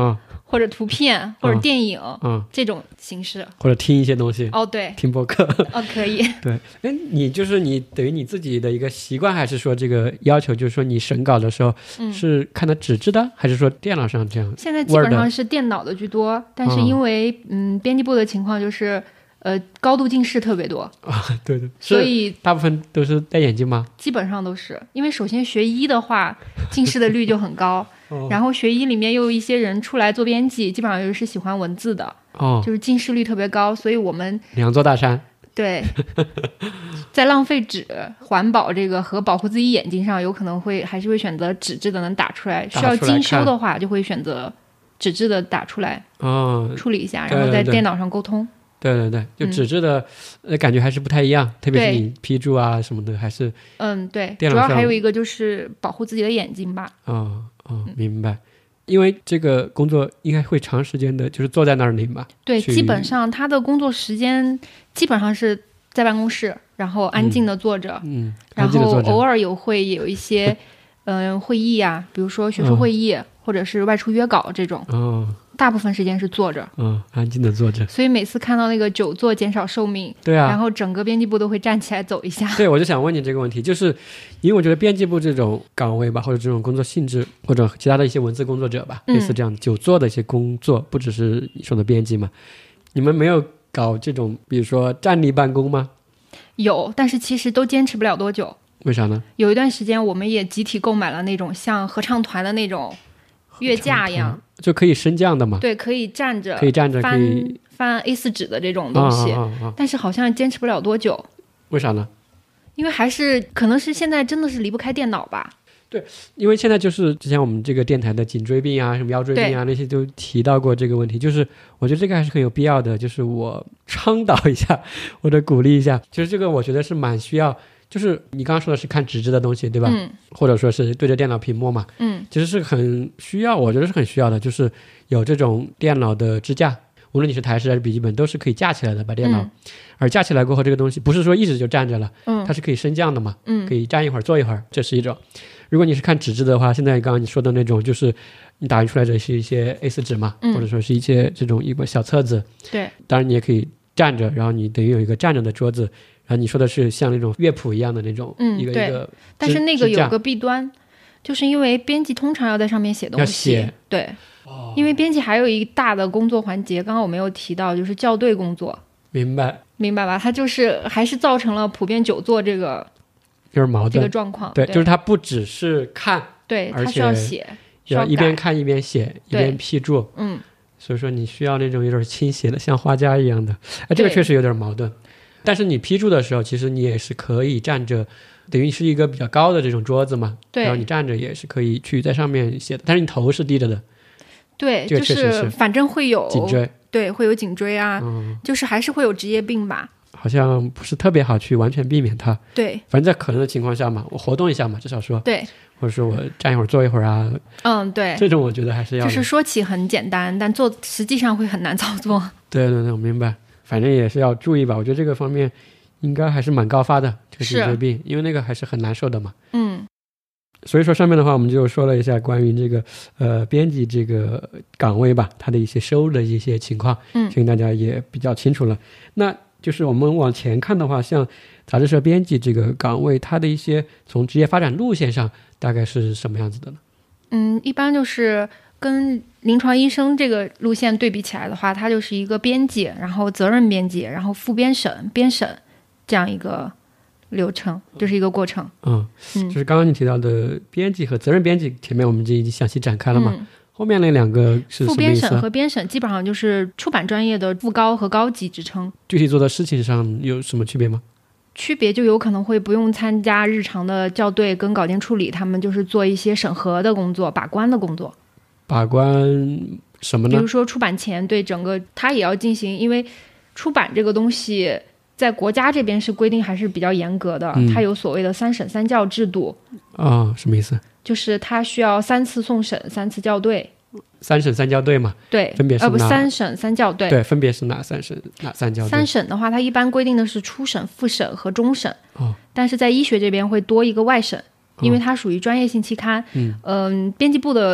或者图片或者电影，这种形式， 或者听一些东西。 对， 听播客。 可以。 对，你等于你自己的一个习惯，还是说这个要求，就是说你审稿的时候是看的纸质的，还是说电脑上这样？ 现在基本上是电脑的居多，但是因为编辑部的情况就是高度近视特别多对， 所以大部分都是戴眼镜吗？ 基本上都是，因为首先学医的话近视的率就很高然后学医里面又有一些人出来做编辑，基本上又是喜欢文字的就是近视率特别高，所以我们两座大山。 对在浪费纸环保这个和保护自己眼睛上，有可能还是会选择纸质的能打出来，需要精修的话就会选择纸质的打出来处理一下，然后在电脑上沟通。 对，就纸质的感觉还是不太一样，特别是你批注啊什么的还是对，主要还有一个就是保护自己的眼睛吧。 明白。因为这个工作应该会长时间的就是坐在那里嘛。 对，基本上他的工作时间基本上是在办公室，然后安静的坐着然后偶尔会有一些会议啊，比如说学术会议或者是外出约稿这种大部分时间是坐着安静的坐着。 所以每次看到那个久坐减少寿命， 对啊， 然后整个编辑部都会站起来走一下。 对，我就想问你这个问题，就是因为我觉得编辑部这种岗位吧，或者这种工作性质，或者其他的一些文字工作者吧，类似这样久坐的一些工作，不只是你说的编辑嘛，你们没有搞这种比如说站立办公吗？ 有，但是其实都坚持不了多久。 为啥呢？ 有一段时间我们也集体购买了那种像合唱团的那种乐架一样， 就可以升降的嘛。 对，可以站着可以翻 A4 纸的这种东西但是好像坚持不了多久。 为啥呢？ 因为还是可能是现在真的是离不开电脑吧。 对，因为现在就是之前我们这个电台的颈椎病啊什么腰椎病啊那些都提到过这个问题，就是我觉得这个还是很有必要的，就是我倡导一下或者鼓励一下，就是这个我觉得是蛮需要，就是你刚刚说的是看纸质的东西对吧或者说是对着电脑屏幕嘛其实是很需要，我觉得是很需要的，就是有这种电脑的支架，无论你是台式还是笔记本都是可以架起来的，把电脑而架起来过后这个东西不是说一直就站着了它是可以升降的嘛可以站一会儿坐一会儿，这是一种。如果你是看纸质的话，现在刚刚你说的那种就是你打印出来的是一些 A4 纸嘛或者说是一些这种一本小册子， 对， 当然你也可以站着，然后你等于有一个站着的桌子，然后你说的是像那种乐谱一样的那种一个一个但是那个有个弊端，就是因为编辑通常要在上面写东西，对因为编辑还有一大的工作环节，刚刚我没有提到，就是校对工作。明白吧？它就是还是造成了普遍久坐这个就是矛盾这个状况。 对，就是它不只是看， 对，它需要写， 要一边看一边写一边批注所以说你需要那种有点倾斜的像画家一样的这个确实有点矛盾。但是你批注的时候其实你也是可以站着，等于是一个比较高的这种桌子嘛，对，然后你站着也是可以去在上面写的，但是你头是低着的。对， 这个就是反正会有颈椎， 对，会有颈椎啊就是还是会有职业病吧， 好像不是特别好去完全避免它。 对， 反正在可能的情况下嘛，我活动一下嘛，至少说对， 或者说我站一会儿坐一会儿啊对， 这种我觉得还是要的， 就是说起很简单，但做实际上会很难操作。 对，我明白，反正也是要注意吧，我觉得这个方面应该还是蛮高发的，这个颈椎病，因为那个还是很难受的嘛。所以说上面的话我们就说了一下关于这个编辑这个岗位吧，它的一些收入的一些情况相信大家也比较清楚了。那就是我们往前看的话，像杂志社编辑这个岗位，它的一些从职业发展路线上大概是什么样子的呢？ 一般就是跟临床医生这个路线对比起来的话，它就是一个编辑，然后责任编辑，然后副编审、编审这样一个流程，就是一个过程。 就是刚刚你提到的编辑和责任编辑，前面我们就已经详细展开了嘛。后面那两个是什么意思？ 副编审和编审基本上就是出版专业的副高和高级职称。 具体做的事情上有什么区别吗？ 区别就有可能会不用参加日常的校对跟稿件处理，他们就是做一些审核的工作、把关的工作。把关什么呢？比如说出版前对整个它也要进行，因为出版这个东西在国家这边是规定还是比较严格的，它有所谓的3审3校制度。什么意思？就是它需要3次送审3次校对。3审3校对嘛？对，分别是哪？3审3校对。对，分别是哪3审哪3校对？3审的话它一般规定的是初审、复审和终审。但是在医学这边会多一个外审，因为它属于专业性期刊。编辑部的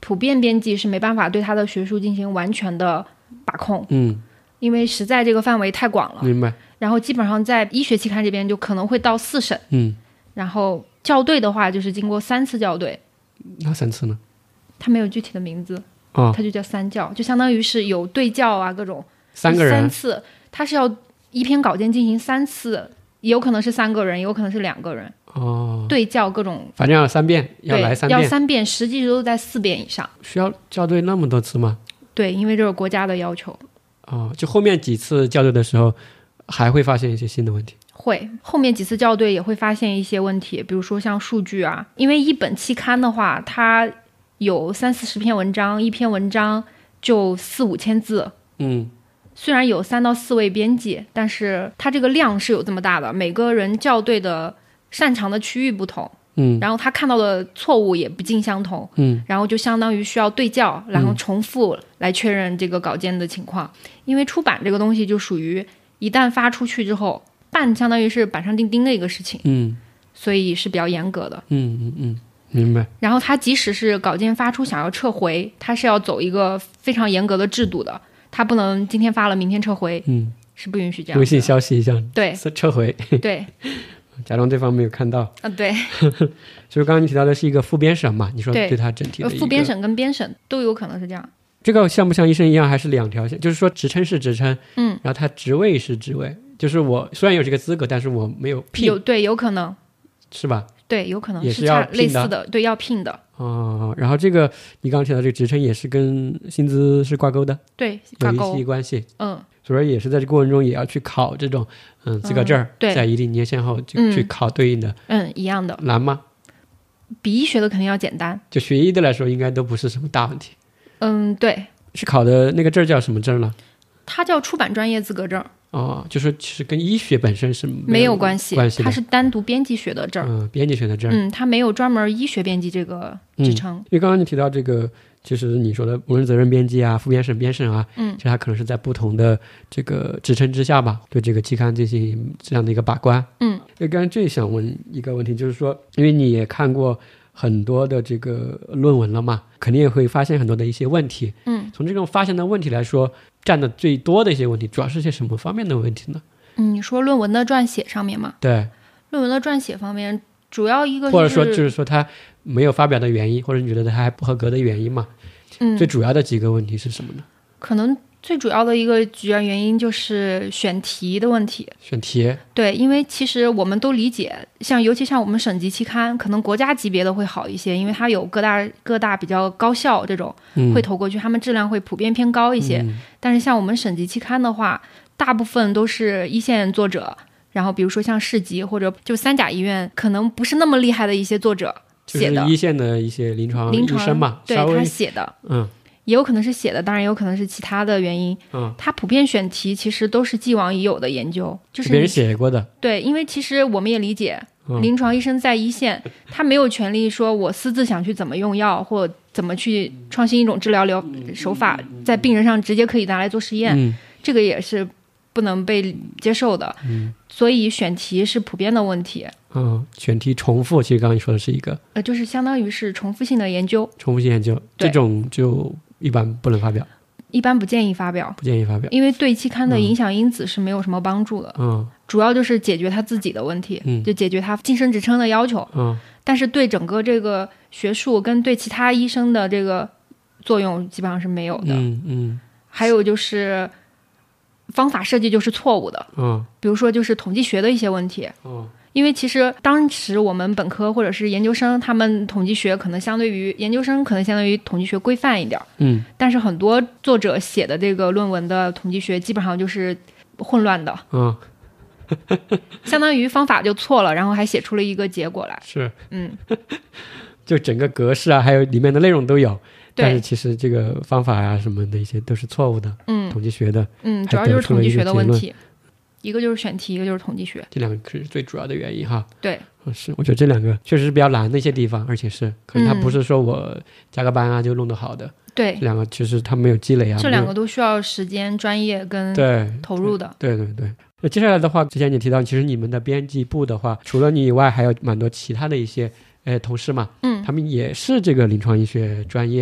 普遍编辑是没办法对他的学术进行完全的把控，因为实在这个范围太广了。 明白。 然后基本上在医学期刊这边就可能会到4审，然后校对的话就是经过3次校对。 哪3次呢？ 他没有具体的名字，他就叫3校，就相当于是有对校啊，各种 3个人 3次，他是要一篇稿件进行3次，也有可能是3个人，也有可能是2个人。对校各种， 反正要3遍，要来3遍， 要3遍，实际都在4遍以上。 需要校对那么多次吗？ 对，因为这是国家的要求。 就后面几次校对的时候，还会发现一些新的问题。 会，后面几次校对也会发现一些问题，比如说像数据啊，因为一本期刊的话，它有30-40篇文章，一篇文章就4-5千字。虽然有3到4位编辑，但是它这个量是有这么大的，每个人校对的擅长的区域不同，然后他看到的错误也不尽相同，然后就相当于需要对校，然后重复来确认这个稿件的情况。因为出版这个东西就属于一旦发出去之后，办相当于是板上钉钉的一个事情，所以是比较严格的。 明白。 然后他即使是稿件发出想要撤回，他是要走一个非常严格的制度的，他不能今天发了明天撤回，是不允许这样的。 微信消息一下， 对， 撤回， 对， 假装对方没有看到。 对。 所以刚刚你提到的是一个副编审嘛？你说对他整体的一个副编审跟编审都有可能是这样。 这个像不像医生一样，还是2条线？就是说职称是职称，然后他职位是职位，就是我虽然有这个资格，但是我没有聘。 对，有可能是吧？ 对，有可能也是要类似的，对，要聘的。 然后这个你刚刚提到这个职称也是跟薪资是挂钩的， 对， 有一系关系。所以也是在这过程中也要去考这种资格证，在一定年限后就去考对应的。 一样的。 难吗？ 比医学的肯定要简单。 就学医的来说，应该都不是什么大问题。 对。 是考的那个证叫什么证了？ 它叫出版专业资格证。 就说其实跟医学本身是没有关系，它是单独编辑学的证。 编辑学的证。 它没有专门医学编辑这个职称。 因为刚刚你提到这个，其实你说的无人责任编辑啊、副编审、编审啊，其实它可能是在不同的这个职称之下吧，对这个期刊进行这样的一个把关。刚刚最想问一个问题，就是说，因为你也看过很多的这个论文了嘛，肯定也会发现很多的一些问题。从这种发现的问题来说，占的最多的一些问题，主要是些什么方面的问题呢？ 你说论文的撰写上面吗？ 对， 论文的撰写方面，主要一个或者说就是说他没有发表的原因，或者你觉得他还不合格的原因嘛？最主要的几个问题是什么呢？ 可能最主要的一个主要原因就是选题的问题。 选题？对， 因为其实我们都理解，尤其像我们省级期刊，可能国家级别的会好一些，因为它有各大比较高校这种会投过去，他们质量会普遍偏高一些。但是像我们省级期刊的话，大部分都是一线作者，然后比如说像市级或者就3甲医院可能不是那么厉害的一些作者写的， 就是一线的一些临床医生嘛， 对，他写的。也有可能是写的，当然也有可能是其他的原因。他普遍选题其实都是既往已有的研究，就是别人写过的。对， 因为其实我们也理解，临床医生在一线，他没有权利说我私自想去怎么用药或怎么去创新一种治疗手法，在病人上直接可以拿来做实验，这个也是不能被接受的。所以选题是普遍的问题。 选题重复，其实刚刚你说的是一个， 就是相当于是重复性的研究。重复性研究这种就一般不能发表， 一般不建议发表，因为对期刊的影响因子是没有什么帮助的。主要就是解决他自己的问题，就解决他晋升职称的要求。但是对整个这个学术跟对其他医生的这个作用基本上是没有的。还有就是方法设计就是错误的。比如说就是统计学的一些问题。因为其实当时我们本科或者是研究生，他们统计学可能相对于研究生可能相对于统计学规范一点。但是很多作者写的这个论文的统计学基本上就是混乱的。相当于方法就错了，然后还写出了一个结果来。 是。就整个格式啊，还有里面的内容都有，但是其实这个方法啊什么的一些都是错误的。统计学的。 主要就是统计学的问题。一个就是选题，一个就是统计学， 这两个是最主要的原因哈。 对， 是，我觉得这两个确实是比较难的一些地方，而且是可能它不是说我加个班啊就弄得好的。对，这两个其实它没有积累啊， 这两个都需要时间、专业跟投入的。 对。那接下来的话，之前你提到，其实你们的编辑部的话，除了你以外，还有蛮多其他的一些同事嘛，他们也是这个临床医学专业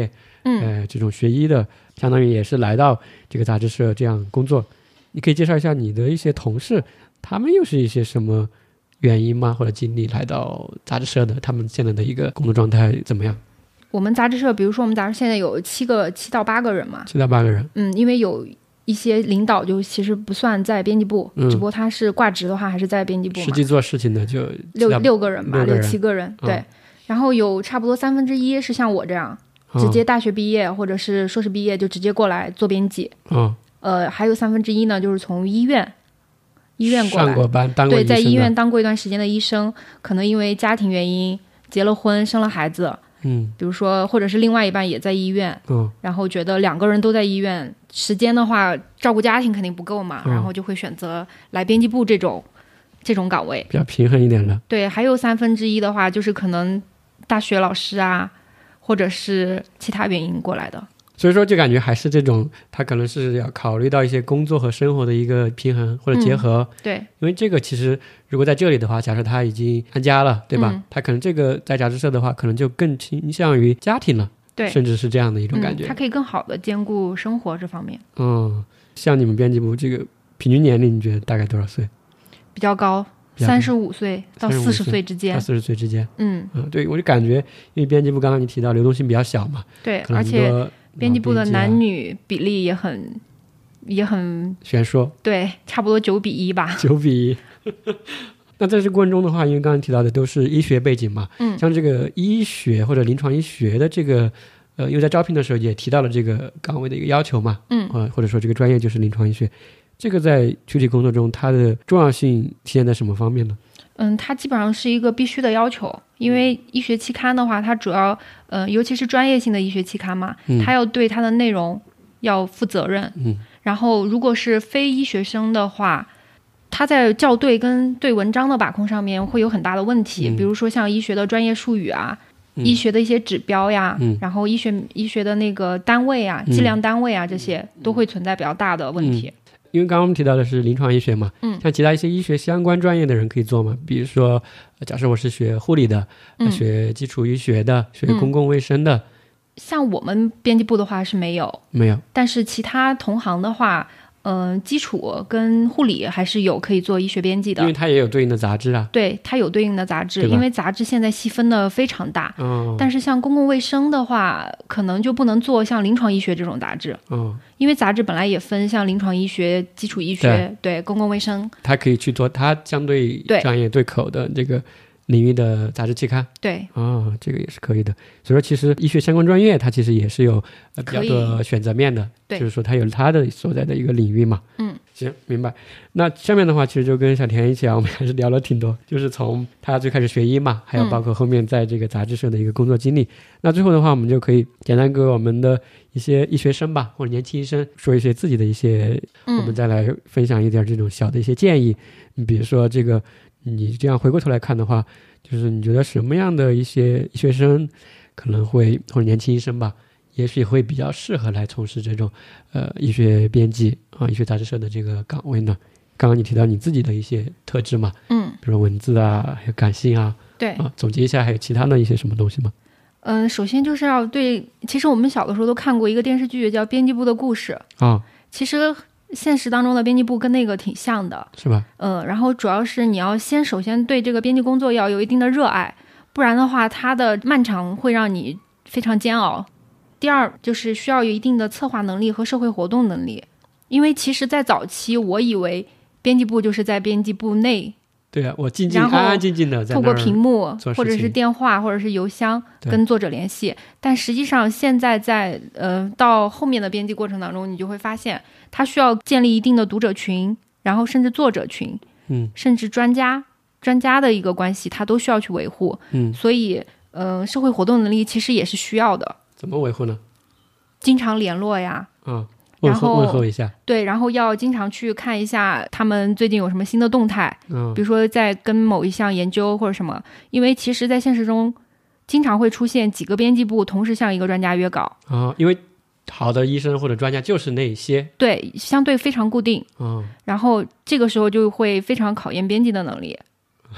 这种学医的，相当于也是来到这个杂志社这样工作。你可以介绍一下你的一些同事，他们又是一些什么原因吗？或者经历来到杂志社的，他们现在的一个工作状态怎么样？ 我们杂志社，比如说我们杂志现在有7到8个人嘛， 7到8个人。 因为有一些领导就其实不算在编辑部，只不过他是挂职的话还是在编辑部嘛。 实际做事情的就 6个人吧，6、7个人，对。然后有差不多1/3是像我这样，直接大学毕业或者是硕士毕业就直接过来做编辑。还有1/3呢，就是从医院过来， 上过班当过医生的， 对，在医院当过一段时间的医生，可能因为家庭原因结了婚生了孩子，比如说或者是另外一半也在医院，然后觉得2个人都在医院，时间的话照顾家庭肯定不够嘛，然后就会选择来编辑部这种岗位， 比较平衡一点的。 对，还有1/3的话就是可能大学老师啊，或者是其他原因过来的。 所以说就感觉还是这种，他可能是要考虑到一些工作和生活的一个平衡或者结合。 对， 因为这个其实如果在这里的话，假设他已经安家了，对吧？他可能这个在杂志社的话，可能就更倾向于家庭了， 对， 甚至是这样的一种感觉。 他可以更好的兼顾生活这方面。 像你们编辑部这个平均年龄，你觉得大概多少岁？ 比较高，35岁到40岁之间。 到40岁之间。对，我就感觉，因为编辑部刚刚你提到流动性比较小嘛， 对，而且编辑部的男女比例也很悬殊， 对，差不多9比1吧。 9比1。那在这过程中的话，因为刚刚提到的都是医学背景嘛，像这个医学或者临床医学的这个，因为在招聘的时候也提到了这个岗位的一个要求嘛，或者说这个专业就是临床医学，这个在具体工作中它的重要性体现在什么方面呢？ 它基本上是一个必须的要求，因为医学期刊的话，它主要尤其是专业性的医学期刊嘛，它要对它的内容要负责任。然后如果是非医学生的话，他在校对跟对文章的把控上面会有很大的问题，比如说像医学的专业术语啊，医学的一些指标呀，然后医学的那个单位啊，计量单位啊，这些都会存在比较大的问题。 因为刚刚我们提到的是临床医学嘛，像其他一些医学相关专业的人可以做嘛，比如说假设我是学护理的，学基础医学的，学公共卫生的。 像我们编辑部的话是没有，但是其他同行的话，基础跟护理还是有可以做医学编辑的， 因为它也有对应的杂志啊。 对，它有对应的杂志，因为杂志现在细分的非常大。但是像公共卫生的话，可能就不能做像临床医学这种杂志。因为杂志本来也分像临床医学、基础医学，对公共卫生， 它可以去做它相对专业对口的这个领域的杂志期刊。 对， 这个也是可以的。所以说其实医学相关专业它其实也是有比较多选择面的，就是说它有它的所在的一个领域嘛。行，明白。那下面的话其实就跟小田一起我们还是聊了挺多，就是从他最开始学医嘛，还有包括后面在这个杂志社的一个工作经历。那最后的话我们就可以简单给我们的一些医学生吧，或者年轻医生说一些自己的一些，我们再来分享一点这种小的一些建议。比如说这个你这样回过头来看的话，就是你觉得什么样的一些医学生可能会，或者年轻医生吧，也许会比较适合来从事这种医学编辑医学杂志社的这个岗位呢？刚刚你提到你自己的一些特质嘛，比如文字啊，还有感性啊， 对总结一下还有其他的一些什么东西吗？ 首先就是要对，其实我们小的时候都看过一个电视剧叫《编辑部的故事》其实现实当中的编辑部跟那个挺像的， 是吧？ 然后主要是你要首先对这个编辑工作要有一定的热爱，不然的话它的漫长会让你非常煎熬。第二就是需要有一定的策划能力和社会活动能力，因为其实在早期我以为编辑部就是在编辑部内， 对啊，我安安静静的在那儿透过屏幕或者是电话或者是邮箱跟作者联系，但实际上现在在到后面的编辑过程当中，你就会发现它需要建立一定的读者群，然后甚至作者群，甚至专家的一个关系，它都需要去维护。所以社会活动能力其实也是需要的。 怎么维护呢？ 经常联络呀， 问候一下。 对，然后要经常去看一下他们最近有什么新的动态，比如说在跟某一项研究或者什么，因为其实在现实中经常会出现几个编辑部同时向一个专家约稿因为好的医生或者专家就是那些， 对，相对非常固定然后这个时候就会非常考验编辑的能力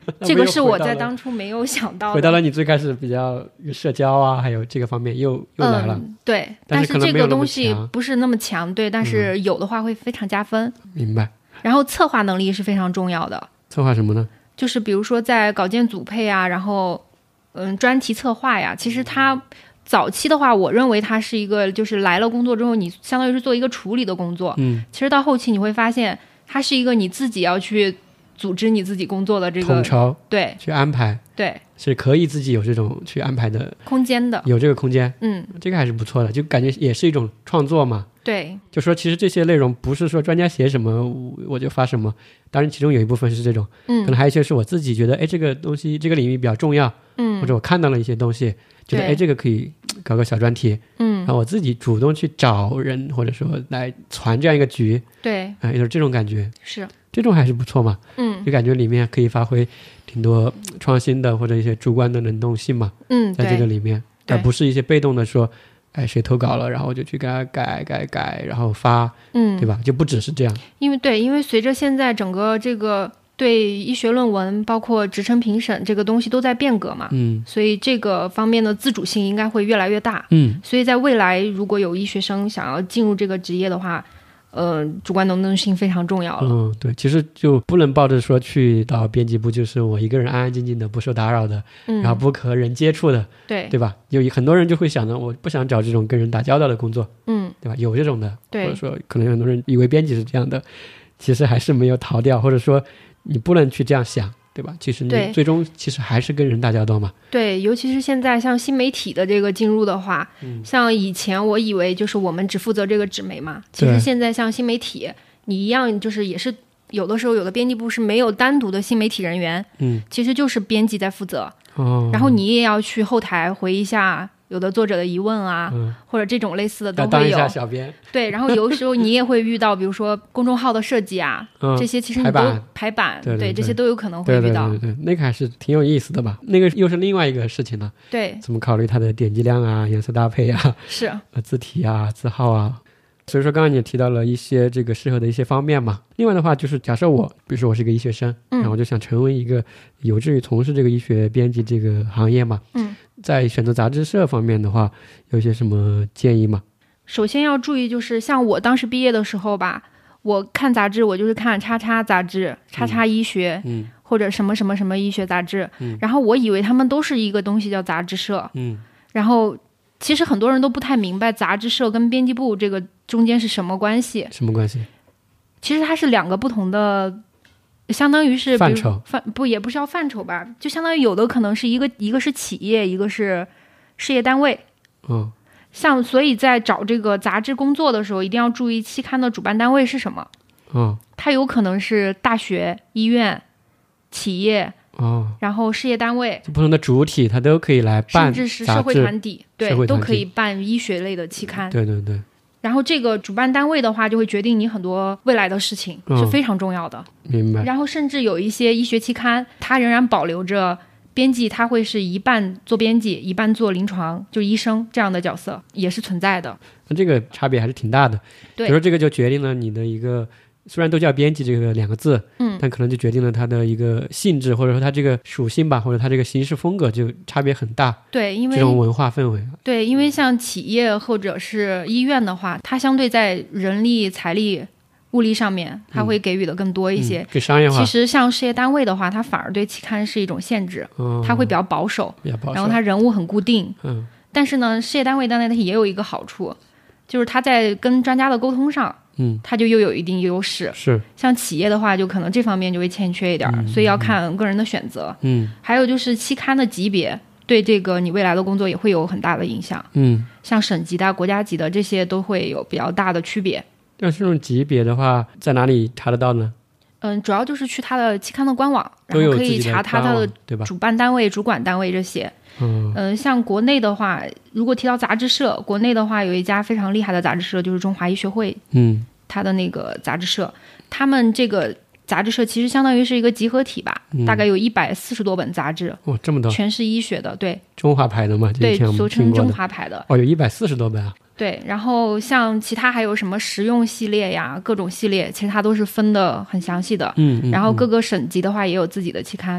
这个是我在当初没有想到的。 回到了你最开始比较社交啊，还有这个方面又来了。 对，但是这个东西不是那么强，对，但是有的话会非常加分。 明白。 然后策划能力是非常重要的。 策划什么呢？ 就是比如说在稿件组配啊，然后专题策划呀，其实它早期的话，我认为它是一个就是来了工作之后，你相当于是做一个处理的工作。其实到后期你会发现，它是一个你自己要去组织你自己工作的这个统筹， 对， 去安排， 对， 是可以自己有这种去安排的空间的， 有这个空间，这个还是不错的，就感觉也是一种创作嘛。 对， 就说其实这些内容不是说专家写什么我就发什么，当然其中有一部分是这种，可能还有一些是我自己觉得，哎，这个东西这个领域比较重要，或者我看到了一些东西，觉得哎这个可以搞个小专题，然后我自己主动去找人或者说来传这样一个局， 对， 就是这种感觉， 是这种还是不错嘛，就感觉里面可以发挥挺多创新的或者一些主观的能动性嘛，在这个里面，而不是一些被动的说。哎，谁投稿了，然后我就去给他改，然后发，对吧？就不只是这样。因为随着现在整个这个对医学论文，包括职称评审这个东西都在变革嘛，所以这个方面的自主性应该会越来越大，所以在未来如果有医学生想要进入这个职业的话。主观能动性非常重要了。 对，其实就不能抱着说去到编辑部就是我一个人安安静静的不受打扰的，然后不和人接触的，对吧？有很多人就会想着我不想找这种跟人打交道的工作，对吧？有这种的，或者说可能很多人以为编辑是这样的，其实还是没有逃掉，或者说你不能去这样想。对吧？其实你最终其实还是跟人打交道嘛。 对，尤其是现在像新媒体的这个进入的话，像以前我以为就是我们只负责这个纸媒嘛，其实现在像新媒体，你一样就是也是有的时候有的编辑部是没有单独的新媒体人员，其实就是编辑在负责，然后你也要去后台回一下。有的作者的疑问啊，或者这种类似的都会有。 当一下小编。 对，然后有时候你也会遇到，比如说公众号的设计啊，这些其实你都排版，对，这些都有可能会遇到。 对，那个还是挺有意思的吧？那个又是另外一个事情了。 对， 怎么考虑它的点击量啊、颜色搭配啊、 是字体啊、字号啊。所以说，刚刚你也提到了一些这个适合的一些方面嘛。另外的话，就是假设我，比如说我是一个医学生，然后我就想成为一个有志于从事这个医学编辑这个行业嘛。在选择杂志社方面的话，有些什么建议吗？ 首先要注意，就是像我当时毕业的时候吧，我看杂志，我就是看叉叉杂志、叉叉医学，或者什么什么什么医学杂志，然后我以为他们都是一个东西叫杂志社，然后其实很多人都不太明白杂志社跟编辑部这个中间是什么关系。 什么关系？ 其实它是两个不同的。相当于是范畴， 也不是要范畴吧，就相当于有的可能是一个是企业，一个是事业单位。所以在找这个杂志工作的时候，一定要注意期刊的主办单位是什么。它有可能是大学、医院、企业。然后事业单位， 不同的主体它都可以来办， 甚至是社会团体，对，都可以办医学类的期刊。 对。 然后这个主办单位的话，就会决定你很多未来的事情，是非常重要的。 明白。 然后甚至有一些医学期刊，它仍然保留着编辑，他会是一半做编辑，一半做临床，就医生这样的角色也是存在的。 那这个差别还是挺大的。 对， 比如说这个就决定了你的一个。虽然都叫编辑这个两个字，但可能就决定了它的一个性质，或者说它这个属性吧，或者它这个形式风格就差别很大。 对，因为这种文化氛围。 对，因为像企业或者是医院的话，它相对在人力、财力、物力上面，它会给予的更多一些， 更商业化。 其实像事业单位的话，它反而对期刊是一种限制，它会比较保守，然后它人物很固定。但是呢，事业单位当然它也有一个好处，就是它在跟专家的沟通上。它就又有一定优势。 是， 像企业的话，就可能这方面就会欠缺一点，所以要看个人的选择。还有就是期刊的级别，对这个你未来的工作也会有很大的影响。像省级的、国家级的这些都会有比较大的区别。 那这种级别的话，在哪里查得到呢？ 主要就是去它的期刊的官网，然后可以查它的主办单位、主管单位这些。像国内的话，如果提到杂志社，国内的话有一家非常厉害的杂志社，就是中华医学会。它的那个杂志社，他们这个杂志社其实相当于是一个集合体吧，大概有140多本杂志。 这么多， 全是医学的。对， 中华牌的嘛， 对，俗称中华牌的。 有140多本啊。 对，然后像其他还有什么实用系列呀，各种系列，其实它都是分的很详细的。然后各个省级的话也有自己的期刊。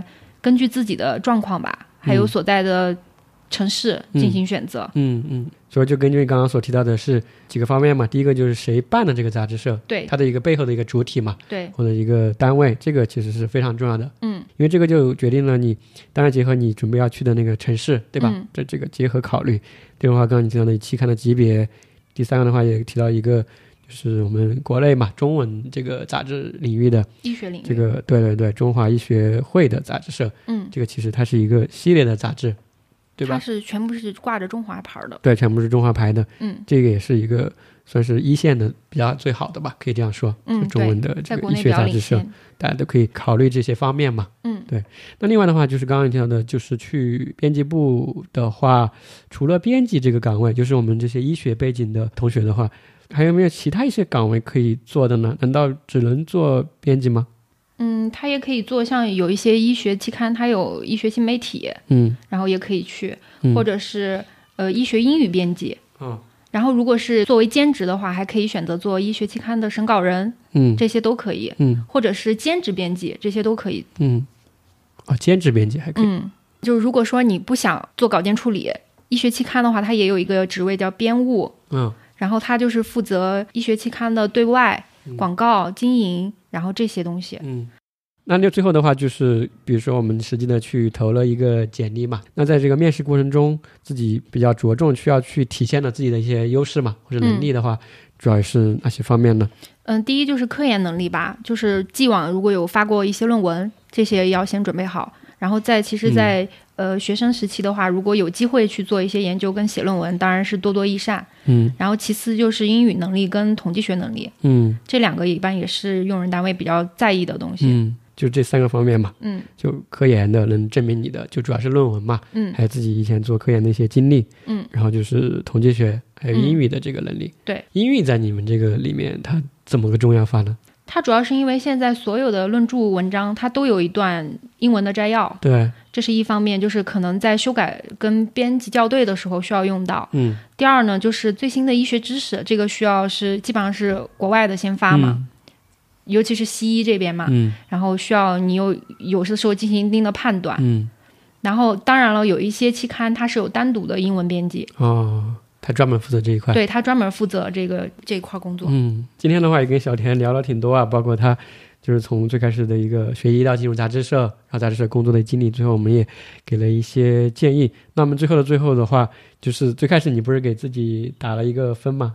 根据自己的状况吧，还有所在的城市进行选择。 所以就根据刚刚所提到的是几个方面嘛，第一个就是谁办的这个杂志社， 对， 它的一个背后的一个主体嘛， 对， 或者一个单位，这个其实是非常重要的。因为这个就决定了你，当然结合你准备要去的那个城市，对吧？这个结合考虑。这个话，刚刚你提到的期刊的级别，第三个的话也提到一个，就是我们国内嘛，中文这个杂志领域的医学领域， 这个对，中华医学会的杂志社，这个其实它是一个系列的杂志，对吧？ 它是全部是挂着中华牌的， 对，全部是中华牌的。这个也是一个算是一线的比较最好的吧，可以这样说。就中文的这个医学杂志社，大家都可以考虑这些方面嘛。对。那另外的话，就是刚刚提到的，就是去编辑部的话，除了编辑这个岗位，就是我们这些医学背景的同学的话，还有没有其他一些岗位可以做的呢？难道只能做编辑吗？ 他也可以做，像有一些医学期刊，它有医学新媒体，然后也可以去，或者是医学英语编辑。然后如果是作为兼职的话，还可以选择做医学期刊的审稿人，这些都可以，或者是兼职编辑，这些都可以。 兼职编辑还可以。 就是如果说你不想做稿件处理，医学期刊的话，它也有一个职位叫编务，然后它就是负责医学期刊的对外广告经营，然后这些东西。 那就最后的话就是，比如说我们实际的去投了一个简历嘛，那在这个面试过程中，自己比较着重需要去体现了自己的一些优势嘛，或者能力的话，主要是哪些方面呢？ 第一就是科研能力吧，就是既往如果有发过一些论文，这些要先准备好。然后其实在学生时期的话，如果有机会去做一些研究跟写论文，当然是多多益善。然后其次就是英语能力跟统计学能力。这两个一般也是用人单位比较在意的东西。 就这三个方面嘛。就科研的能证明你的，就主要是论文嘛。还有自己以前做科研的一些经历。然后就是统计学，还有英语的这个能力。 对， 英语在你们这个里面，它怎么个重要法呢？ 它主要是因为现在所有的论著文章它都有一段英文的摘要， 对， 这是一方面，就是可能在修改跟编辑校对的时候需要用到。第二呢，就是最新的医学知识，这个需要是基本上是国外的先发嘛，尤其是西医这边嘛，然后需要你有的时候进行一定的判断。然后当然了，有一些期刊它是有单独的英文编辑。他专门负责这一块。对，他专门负责这一块工作。 今天的话也跟小田聊了挺多啊，包括他就是从最开始的一个学医到进入杂志社，然后杂志社工作的经历，最后我们也给了一些建议。那我们最后的话，就是最开始你不是给自己打了一个分吗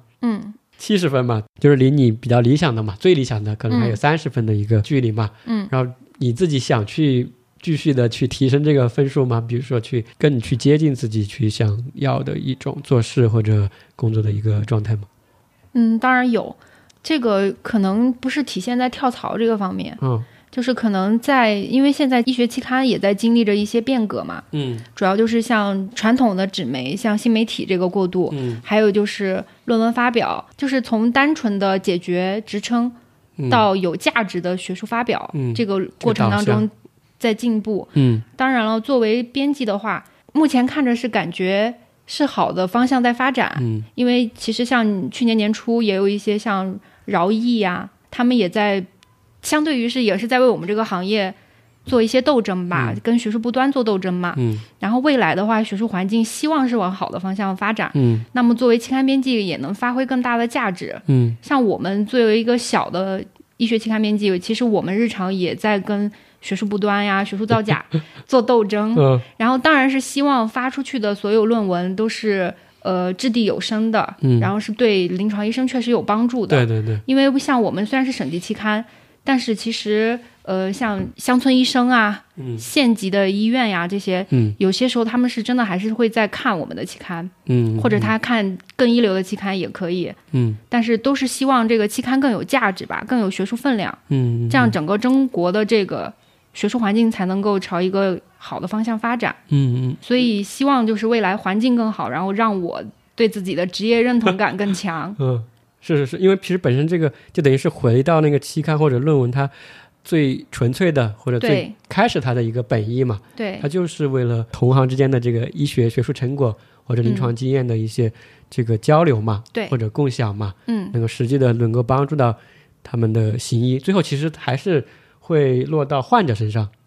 ？70分嘛，就是离你比较理想的嘛，最理想的可能还有30分的一个距离嘛。然后你自己想去继续的去提升这个分数吗？比如说去接近自己去想要的一种做事或者工作的一个状态吗？ 当然有，这个可能不是体现在跳槽这个方面，就是可能因为现在医学期刊也在经历着一些变革嘛，主要就是像传统的纸媒，像新媒体这个过渡，还有就是论文发表，就是从单纯的解决职称到有价值的学术发表，这个过程当中在进步。当然了，作为编辑的话，目前看着是感觉是好的方向在发展。因为其实像去年年初也有一些像饶毅啊，他们也在相对于也是在为我们这个行业做一些斗争吧，跟学术不端做斗争嘛。然后未来的话，学术环境希望是往好的方向发展。那么作为期刊编辑也能发挥更大的价值。像我们作为一个小的医学期刊编辑，其实我们日常也在跟学术不端呀、学术造假做斗争。然后当然是希望发出去的所有论文都是掷地有声的，然后是对临床医生确实有帮助的。 对， 因为像我们虽然是省级期刊，但是其实像乡村医生啊、县级的医院呀这些，有些时候他们是真的还是会在看我们的期刊，或者他看更一流的期刊也可以，但是都是希望这个期刊更有价值吧，更有学术分量，这样整个中国的这个学术环境才能够朝一个好的方向发展。所以希望就是未来环境更好，然后让我对自己的职业认同感更强。 是，因为其实本身这个就等于是回到那个期刊或者论文它最纯粹的或者最开始它的一个本意嘛。 对， 它就是为了同行之间的这个医学学术成果或者临床经验的一些这个交流嘛， 对， 或者共享嘛，能够实际的能够帮助到他们的行医，最后其实还是会落到患者身上，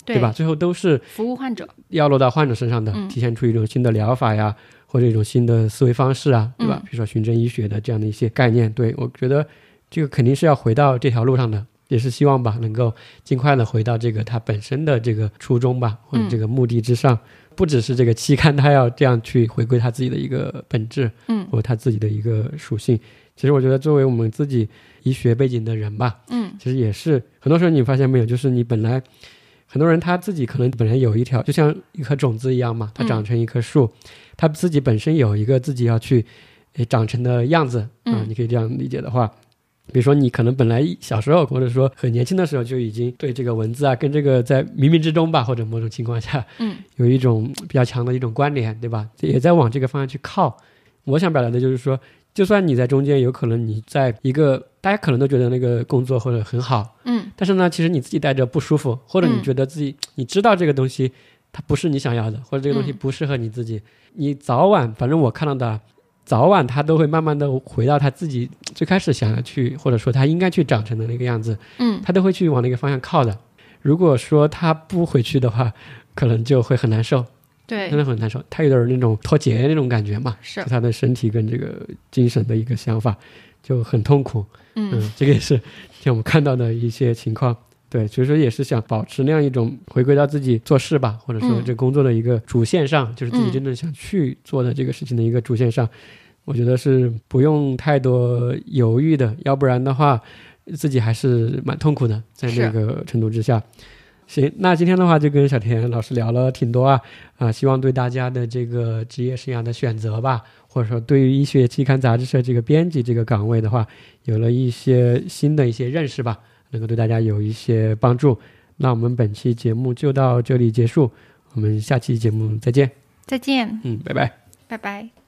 对吧？最后都是服务患者， 要落到患者身上的，体现出一种新的疗法呀，或者一种新的思维方式啊，对吧？比如说循证医学的这样的一些概念，对，我觉得这个肯定是要回到这条路上的，也是希望吧能够尽快的回到这个它本身的这个初衷吧，或者这个目的之上。不只是这个期刊它要这样去回归它自己的一个本质，或者它自己的一个属性。其实我觉得作为我们自己医学背景的人吧，其实也是很多时候你发现没有，就是你本来很多人他自己可能本来有一条就像一颗种子一样嘛，它长成一棵树，他自己本身有一个自己要去长成的样子你可以这样理解的话，比如说你可能本来小时候或者说很年轻的时候就已经对这个文字啊跟这个在冥冥之中吧，或者某种情况下有一种比较强的一种关联，对吧？也在往这个方向去靠。我想表达的就是说，就算你在中间有可能你在一个大家可能都觉得那个工作或者很好，但是呢其实你自己带着不舒服，或者你觉得自己你知道这个东西它不是你想要的，或者这个东西不适合你自己，你早晚反正我看到的早晚他都会慢慢的回到他自己最开始想要去或者说他应该去长成的那个样子，他都会去往那个方向靠的。如果说他不回去的话，可能就会很难受， 对， 真的很难受，他有点那种脱节那种感觉嘛， 是他的身体跟这个精神的一个想法就很痛苦。这个也是像我们看到的一些情况。对，所以说也是想保持那样一种回归到自己做事吧，或者说这工作的一个主线上，就是自己真正想去做的这个事情的一个主线上，我觉得是不用太多犹豫的，要不然的话自己还是蛮痛苦的，在那个程度之下。行，那今天的话就跟小田老师聊了挺多希望对大家的这个职业生涯的选择吧，或者说对于医学期刊杂志社这个编辑这个岗位的话，有了一些新的一些认识吧，能够对大家有一些帮助。那我们本期节目就到这里结束，我们下期节目再见。 再见， 拜拜， 拜拜。